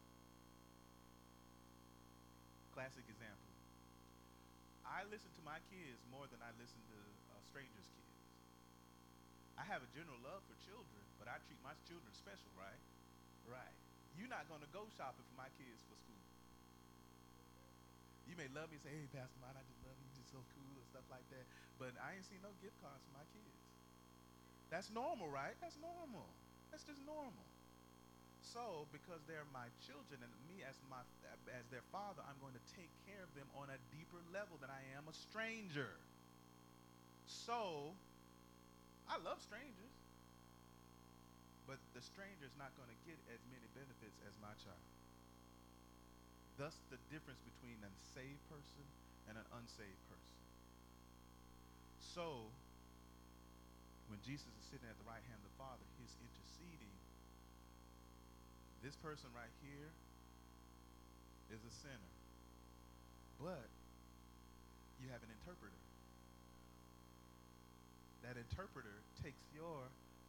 Classic example. I listen to my kids more than I listen to uh, strangers' kids. I have a general love for children, but I treat my children special, right? Right. You're not going to go shopping for my kids for school. You may love me and say, hey, Pastor Mike, I just love you. You're just so cool and stuff like that. But I ain't seen no gift cards for my kids. That's normal, right? That's normal. That's just normal. So, because they're my children and me as my as their father, I'm going to take care of them on a deeper level than I am a stranger. So, I love strangers, but the stranger's not going to get as many benefits as my child. Thus, the difference between a saved person and an unsaved person. So, when Jesus is sitting at the right hand of the Father, he's interceding. This person right here is a sinner. But you have an interpreter. That interpreter takes your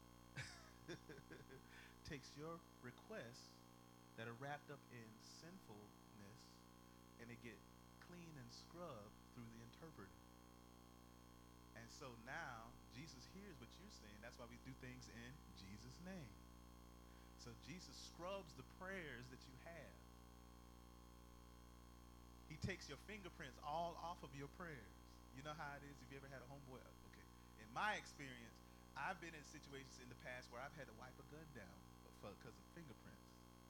takes your requests that are wrapped up in sinfulness, and they get clean and scrubbed through the interpreter. And so now Jesus hears what you're saying. That's why we do things in Jesus' name. So Jesus scrubs the prayers that you have. He takes your fingerprints all off of your prayers. You know how it is if you ever had a homeboy? Okay. In my experience, I've been in situations in the past where I've had to wipe a gun down because of fingerprints.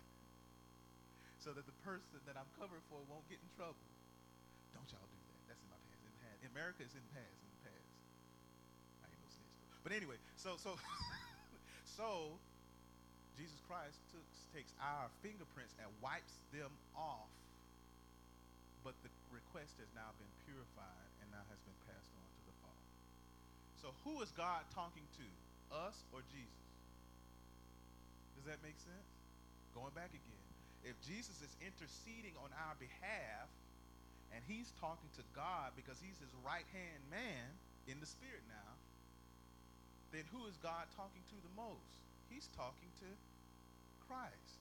So that the person that I'm covering for won't get in trouble. Don't y'all do that. That's in my past. In, the past. In America, it's in the past. In the past. I ain't no snitch. But anyway, so so so Jesus Christ took, takes our fingerprints and wipes them off. But the request has now been purified and now has been passed on to the Father. So who is God talking to? Us or Jesus? Does that make sense? Going back again. If Jesus is interceding on our behalf and he's talking to God because he's his right-hand man in the spirit now, then who is God talking to the most? He's talking to Christ.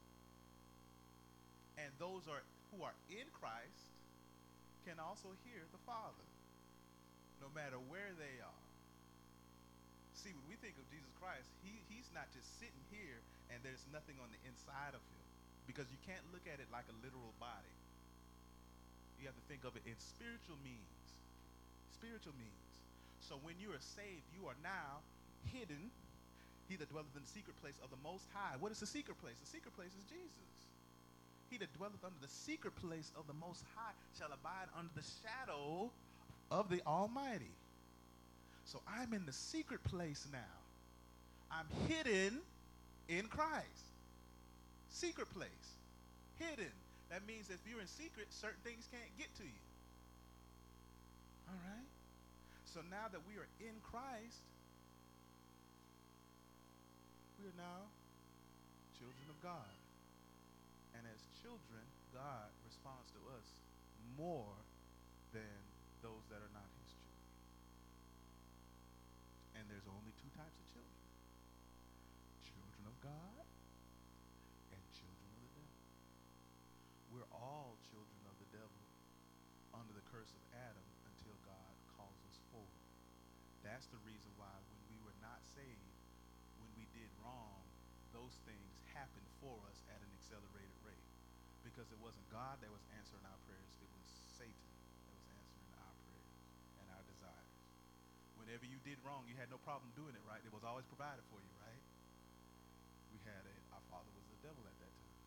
And those are who are in Christ can also hear the Father, no matter where they are. See, when we think of Jesus Christ, he, he's not just sitting here and there's nothing on the inside of him, because you can't look at it like a literal body. You have to think of it in spiritual means. Spiritual means. So when you are saved, you are now hidden. He that dwelleth in the secret place of the Most High. What is the secret place? The secret place is Jesus. He that dwelleth under the secret place of the Most High shall abide under the shadow of the Almighty. So I'm in the secret place now. I'm hidden in Christ. Secret place. Hidden. That means if you're in secret, certain things can't get to you. All right? So now that we are in Christ, we are now children of God. And as children, God responds to us more than those that are not his children. And there's only two types of children: children of God and children of the devil. We're all children of the devil under the curse of Adam until God calls us forward. That's the reason why when we were not saved, when we did wrong, those things happened for us at an accelerated rate. Because it wasn't God that was answering our prayers, it was Satan that was answering our prayers and our desires. Whenever you did wrong, you had no problem doing it, right? It was always provided for you, right? We had a, our father was the devil at that time.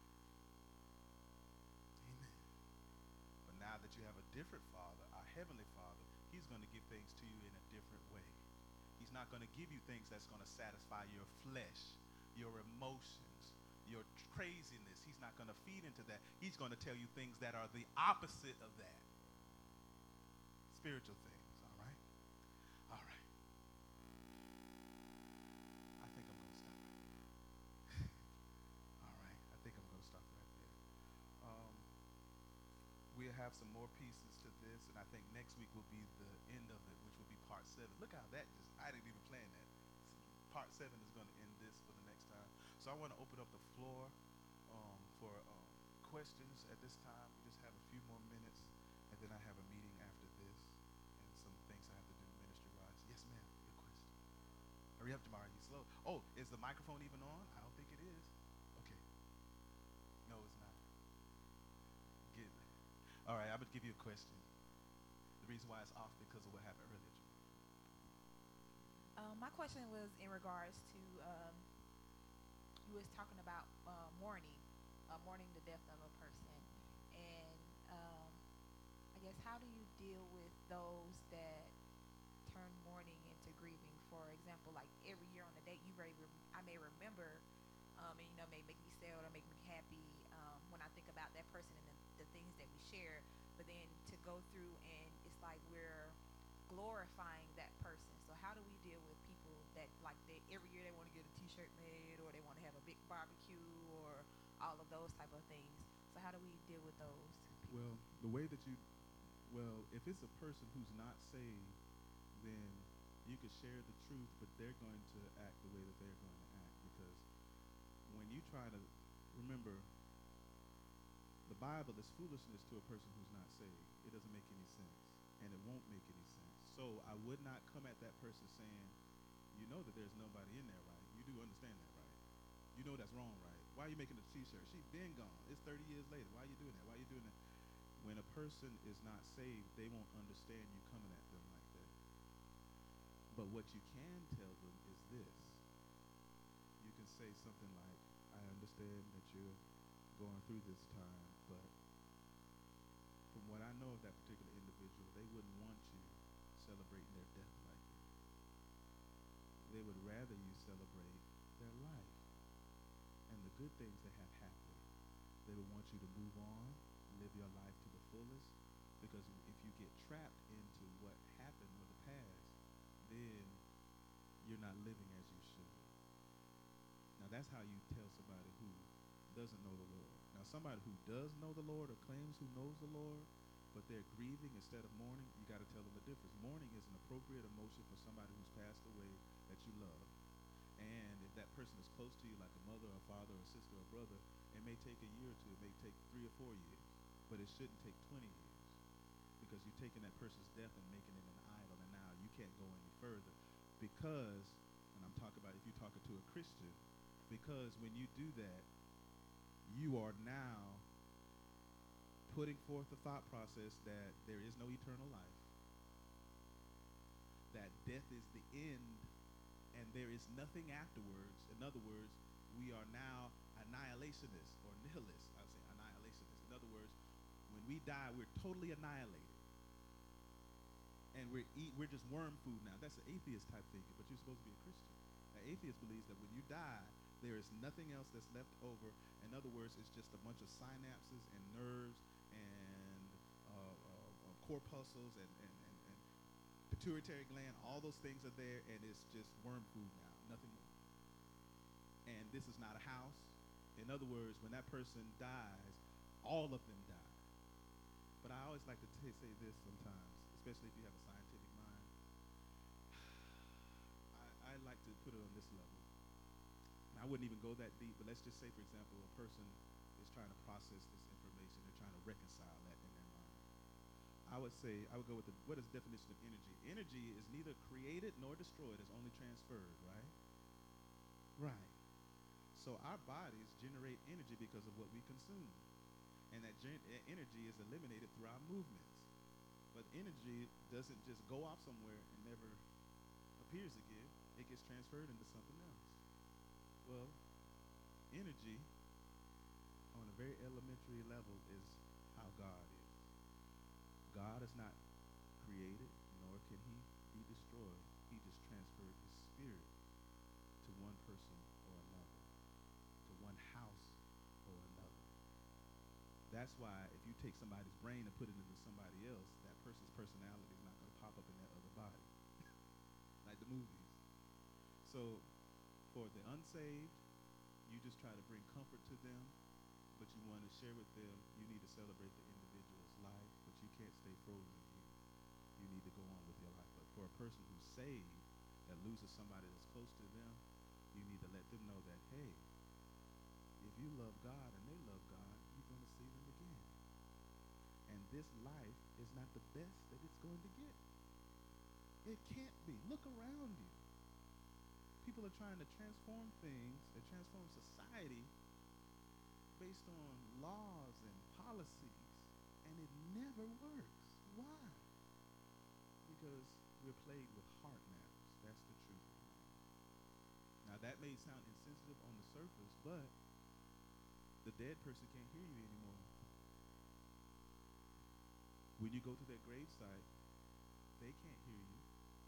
Amen. But now that you have a different father, our heavenly father, he's going to give things to you in a different way. He's not going to give you things that's going to satisfy your flesh, your emotions, your craziness. He's not going to feed into that. He's going to tell you things that are the opposite of that. Spiritual things, all right? All right. I think I'm going to stop right there. All right. I think I'm going to stop right there. Um, we'll have some more pieces to this, and I think next week will be the end of it, which will be part seven. Look how that just, I didn't even plan that. Part seven is going to end this for the next time. So I want to open up the floor um, for um, questions at this time. We just have a few more minutes, and then I have a meeting after this and some things I have to do ministry-wise. Yes, ma'am, your question. Hurry up, Jamari, you slow. Oh, is the microphone even on? I don't think it is. Okay. No, it's not. Get it. All right, I'm going to give you a question. The reason why it's off because of what happened earlier, Jamari. Um, my question was in regards to um, you was talking about uh, mourning, uh, mourning the death of a person, and um, I guess how do you deal with those that turn mourning into grieving? For example, like every year on the date, you may rem- I may remember, um, and you know, may make me sad or make me happy um, when I think about that person and the, the things that we share. But then to go through and it's like we're glorifying that person. So how do we deal with people that like they every year they want to get a T-shirt made or they want to have a big barbecue or all of those type of things? So how do we deal with those people? Well, the way that you, well, if it's a person who's not saved, then you could share the truth, but they're going to act the way that they're going to act. Because when you try to, remember, the Bible is foolishness to a person who's not saved. It doesn't make any sense, and it won't make any sense. So I would not come at that person saying, you know that there's nobody in there, right? You do understand that, right? You know that's wrong, right? Why are you making a T-shirt? She's been gone. It's thirty years later. Why are you doing that? Why are you doing that? When a person is not saved, they won't understand you coming at them like that. But what you can tell them is this. You can say something like, I understand that you're going through this time, but from what I know of that particular individual, they wouldn't want you celebrating their death like that. They would rather you celebrate their life and the good things that have happened. They would want you to move on, live your life to the fullest, because if you get trapped into what happened or the past, then you're not living as you should. Now that's how you tell somebody who doesn't know the Lord. Now somebody who does know the Lord or claims who knows the Lord, but they're grieving instead of mourning, you got to tell them the difference. Mourning is an appropriate emotion for somebody who's passed away that you love. And if that person is close to you, like a mother, a father, a sister, or brother, it may take a year or two, it may take three or four years, but it shouldn't take twenty years, because you're taking that person's death and making it an idol, and now you can't go any further. Because, and I'm talking about if you're talking to a Christian, because when you do that, you are now putting forth the thought process that there is no eternal life, that death is the end, and there is nothing afterwards. In other words, we are now annihilationists or nihilists. I would say annihilationists. In other words, when we die, we're totally annihilated, and we're eat, we're just worm food now. That's an atheist type thinking, but you're supposed to be a Christian. An atheist believes that when you die, there is nothing else that's left over. In other words, it's just a bunch of synapses and nerves and uh, uh, uh, corpuscles and, and, and, and pituitary gland. All those things are there, and it's just worm food now, nothing more. And this is not a house. In other words, when that person dies, all of them die. But I always like to t- say this sometimes, especially if you have a scientific mind. I, I like to put it on this level. And I wouldn't even go that deep, but let's just say, for example, a person is trying to process this information. They're trying to reconcile that in their mind. I would say, I would go with the, what is the definition of energy? Energy is neither created nor destroyed, it's only transferred, right? Right. So our bodies generate energy because of what we consume. And that gen- energy is eliminated through our movements. But energy doesn't just go off somewhere and never appears again. It gets transferred into something else. Well, energy on a very elementary level is how God is. God is not created, nor can he be destroyed. He just transferred his spirit to one person or another, to one house or another. That's why if you take somebody's brain and put it into somebody else, that person's personality is not going to pop up in that other body, like the movies. So for the unsaved, you just try to bring comfort to them, but you want to share with them, you need to celebrate the individual's life, but you can't stay frozen here. You need to go on with your life. But for a person who's saved, that loses somebody that's close to them, you need to let them know that, hey, if you love God and they love God, you're going to see them again. And this life is not the best that it's going to get. It can't be. Look around you. People are trying to transform things and transform society based on laws and policies, and it never works. Why? Because we're plagued with heart matters. That's the truth of the matter. Now, that may sound insensitive on the surface, but the dead person can't hear you anymore. When you go to their gravesite, they can't hear you.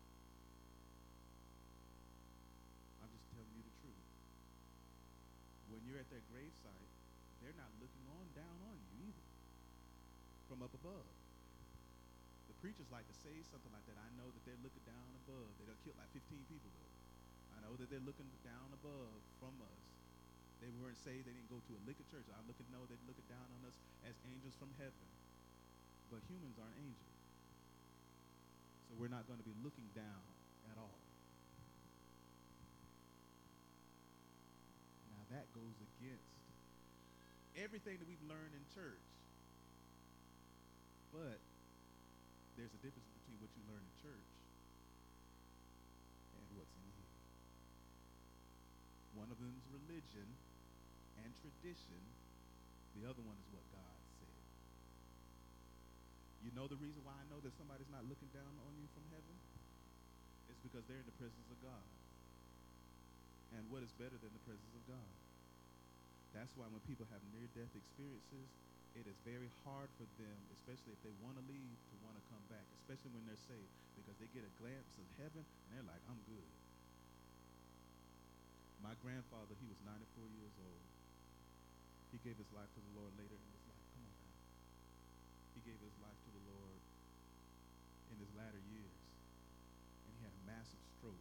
I'm just telling you the truth. When you're at their gravesite, they're not looking on down on you either, from up above. The preachers like to say something like that. I know that they're looking down above. They done killed like fifteen people though. I know that they're looking down above from us. They weren't saved. They didn't go to a liquor church. I'm looking, no, they're looking down on us as angels from heaven. But humans aren't angels. So we're not going to be looking down at all. Now that goes against everything that we've learned in church. But there's a difference between what you learn in church and what's in here. One of them is religion and tradition. The other one is what God said. You know the reason why I know that somebody's not looking down on you from heaven? It's because they're in the presence of God. And what is better than the presence of God? That's why when people have near-death experiences, it is very hard for them, especially if they want to leave, to want to come back, especially when they're saved, because they get a glimpse of heaven and they're like, I'm good. My grandfather, he was ninety-four years old. He gave his life to the Lord later in his life. Come on now. He gave his life to the Lord in his latter years, and he had a massive stroke.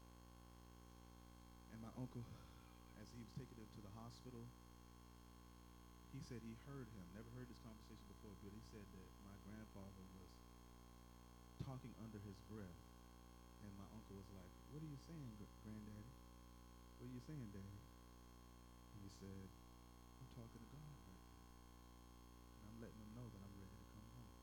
And my uncle, as he was taking him to the hospital, he said he heard him, never heard this conversation before, but he said that my grandfather was talking under his breath. And my uncle was like, what are you saying, granddaddy? What are you saying, daddy? And he said, I'm talking to God right now. And I'm letting him know that I'm ready to come home.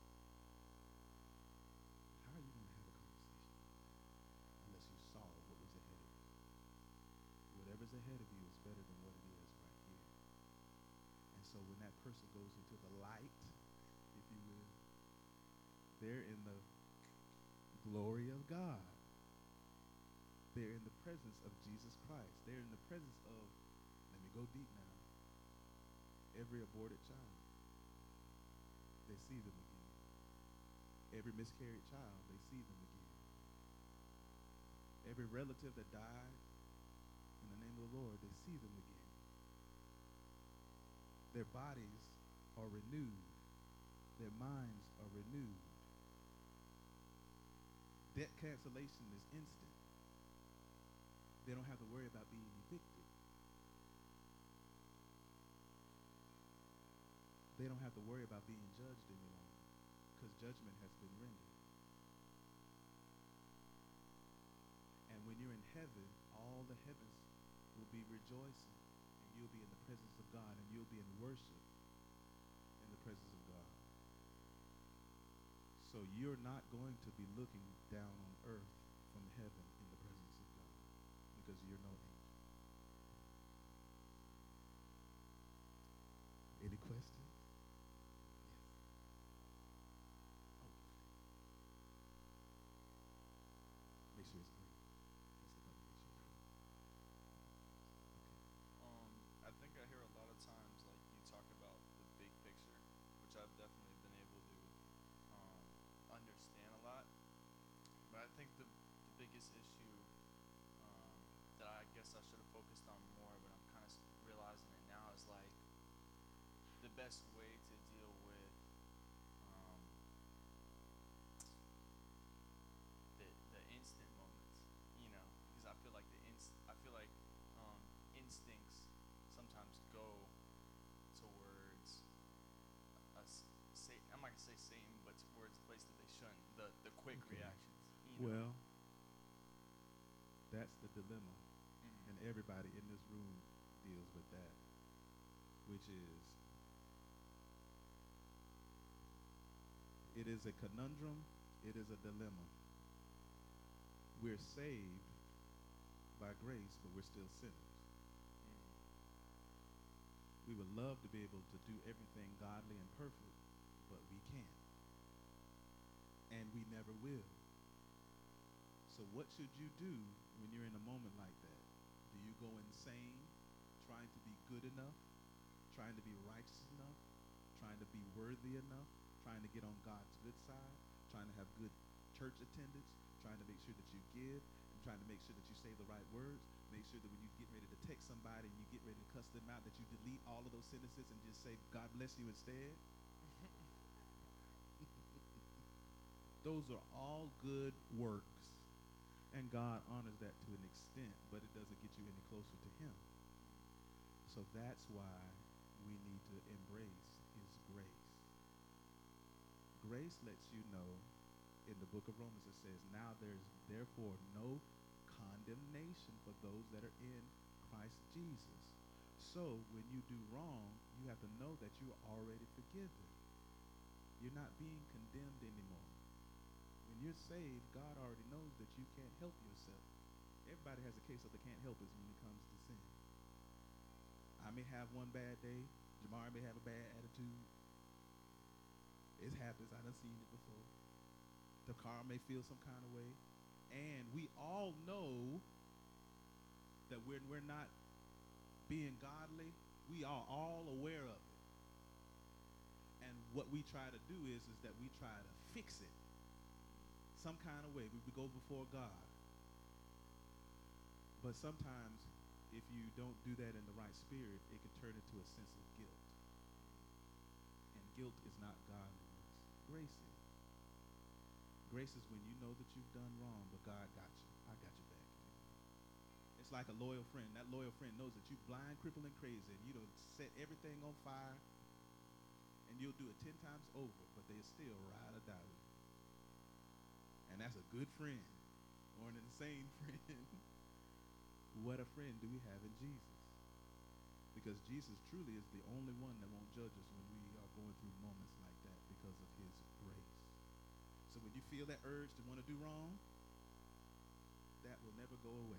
How are you going to have a conversation unless you saw what was ahead of you? Whatever's ahead of you is better than what it is right here. And so when that person goes into the light, if you will, they're in the glory of God. They're in the presence of Jesus Christ. They're in the presence of, let me go deep now, every aborted child. They see them again. Every miscarried child, they see them again. Every relative that died in the name of the Lord, they see them again. Their bodies are renewed. Their minds are renewed. Debt cancellation is instant. They don't have to worry about being evicted. they don't have to worry about being judged any longer because judgment has been rendered. And when you're in heaven, all the heavens will be rejoicing, and you'll be in the presence of God, and you'll be in worship in the presence of God. So you're not going to be looking down on earth from heaven in the presence of God because you're no angel. Any questions? Yes. Oh. Make sure it's green. Press the button, make sure it's green. Um, I think I hear a lot of times like you talk about the big picture, which I've definitely been able to um, understand a lot. But I think the the biggest issue um, that I guess I should have focused on more, but I'm kind of realizing it now, is like the best way to deal with um, the the instant moments, you know, because I feel like the inst I feel like um, instincts sometimes go towards a s- say I'm not gonna say Satan, but towards a place that they shouldn't. The the quick Okay. reactions, you know. Well, that's the dilemma, Mhm. and everybody in this room deals with that, which is it is a conundrum, it is a dilemma. We're saved by grace, but we're still sinners. Mhm. We would love to be able to do everything godly and perfect, but we can't. And we never will. So what should you do when you're in a moment like that? Do you go insane, trying to be good enough, trying to be righteous enough, trying to be worthy enough, trying to get on God's good side, trying to have good church attendance, trying to make sure that you give, and trying to make sure that you say the right words, make sure that when you get ready to text somebody and you get ready to cuss them out, that you delete all of those sentences and just say, God bless you instead? Those are all good works, and God honors that to an extent, but it doesn't get you any closer to him. So that's why we need to embrace his grace. Grace lets you know, in the book of Romans it says, now there's therefore no condemnation for those that are in Christ Jesus. So when you do wrong, you have to know that you are already forgiven. You're not being condemned anymore. When you're saved, God already knows that you can't help yourself. Everybody has a case of the can't help us when it comes to sin. I may have one bad day. Jamar may have a bad attitude. It happens. I done seen it before. The car may feel some kind of way. And we all know that when we're not being godly, we are all aware of it. And what we try to do is, is that we try to fix it some kind of way. We, we go before God. But sometimes, if you don't do that in the right spirit, it can turn into a sense of guilt. And guilt is not godliness. Grace is. Grace is when you know that you've done wrong, but God got you. I got your back. It's like a loyal friend. That loyal friend knows that you're blind, crippled, and crazy, and you don't set everything on fire, and you'll do it ten times over, but they'll still ride or die with you. And that's a good friend, or an insane friend. What a friend do we have in Jesus? Because Jesus truly is the only one that won't judge us when we are going through moments like that because of his grace. So when you feel that urge to want to do wrong, that will never go away.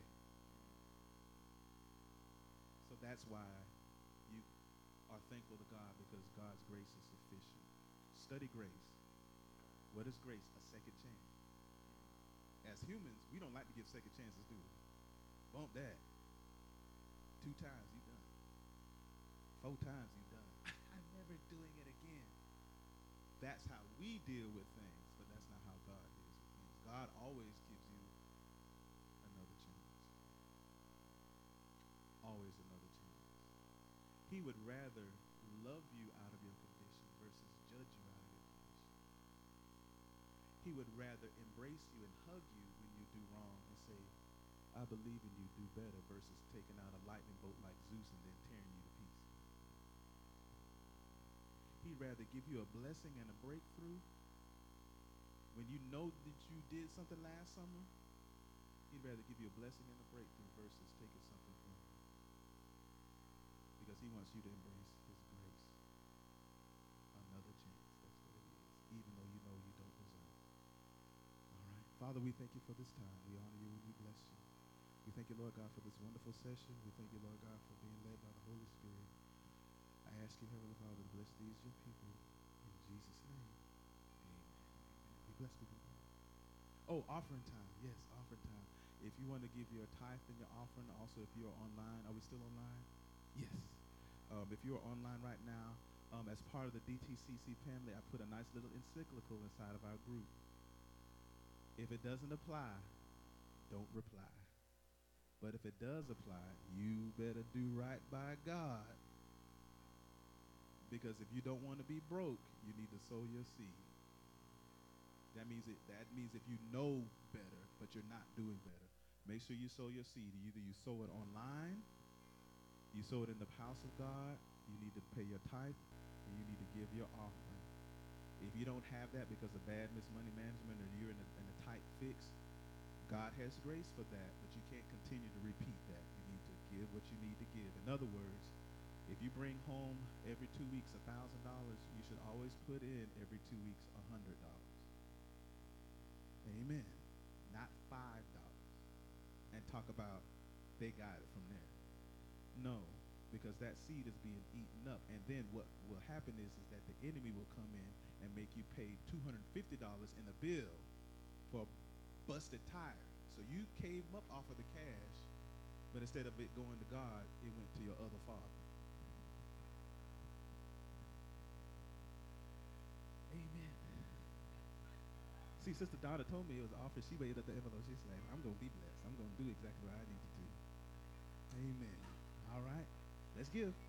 So that's why you are thankful to God, because God's grace is sufficient. Study grace. What is grace? A second chance. As humans, we don't like to give second chances, do we? Bump that. Two times, you done. Four times, you done. I'm never doing it again. That's how we deal with things, but that's not how God deals with things. God always gives you another chance. Always another chance. He would rather love you out of your condition versus judge you out of your condition. He would rather embrace you and hug you when you do wrong and say, I believe in you, do better, versus taking out a lightning bolt like Zeus and then tearing you to pieces. He He'd rather give you a blessing and a breakthrough when you know that you did something last summer. He'd rather give you a blessing and a breakthrough versus taking something from you, because he wants you to embrace his grace. Another chance. That's what it is, even though you know you don't deserve it. All right. Father, we thank you for this time. We honor you and we bless you. We thank you, Lord God, for this wonderful session. We thank you, Lord God, for being led by the Holy Spirit. I ask you, Heavenly Father, to bless these your people. In Jesus' name, amen. Amen. Be blessed, people. Oh, offering time. Yes, offering time. If you want to give your tithe and your offering, also if you're online, are we still online? Yes. Um, if you're online right now, um, as part of the D T C C family, I put a nice little encyclical inside of our group. If it doesn't apply, don't reply. But if it does apply, you better do right by God. Because if you don't want to be broke, you need to sow your seed. That means it, that means if you know better, but you're not doing better, make sure you sow your seed. Either you sow it online, you sow it in the house of God, you need to pay your tithe, and you need to give your offering. If you don't have that because of bad money management or you're in a, in a tight fix, God has grace for that, but you can't continue to repeat that. You need to give what you need to give. In other words, if you bring home every two weeks a thousand dollars, you should always put in every two weeks a hundred dollars. Amen. Not five dollars. And talk about they got it from there. No, because that seed is being eaten up, and then what will happen is, is that the enemy will come in and make you pay two hundred fifty dollars in a bill for a busted tire. So you came up off of the cash, but instead of it going to God, it went to your other father. Amen. See, Sister Donna told me it was offered. She waited at the envelope. She's like, I'm going to be blessed. I'm going to do exactly what I need to do. Amen. All right. Let's give.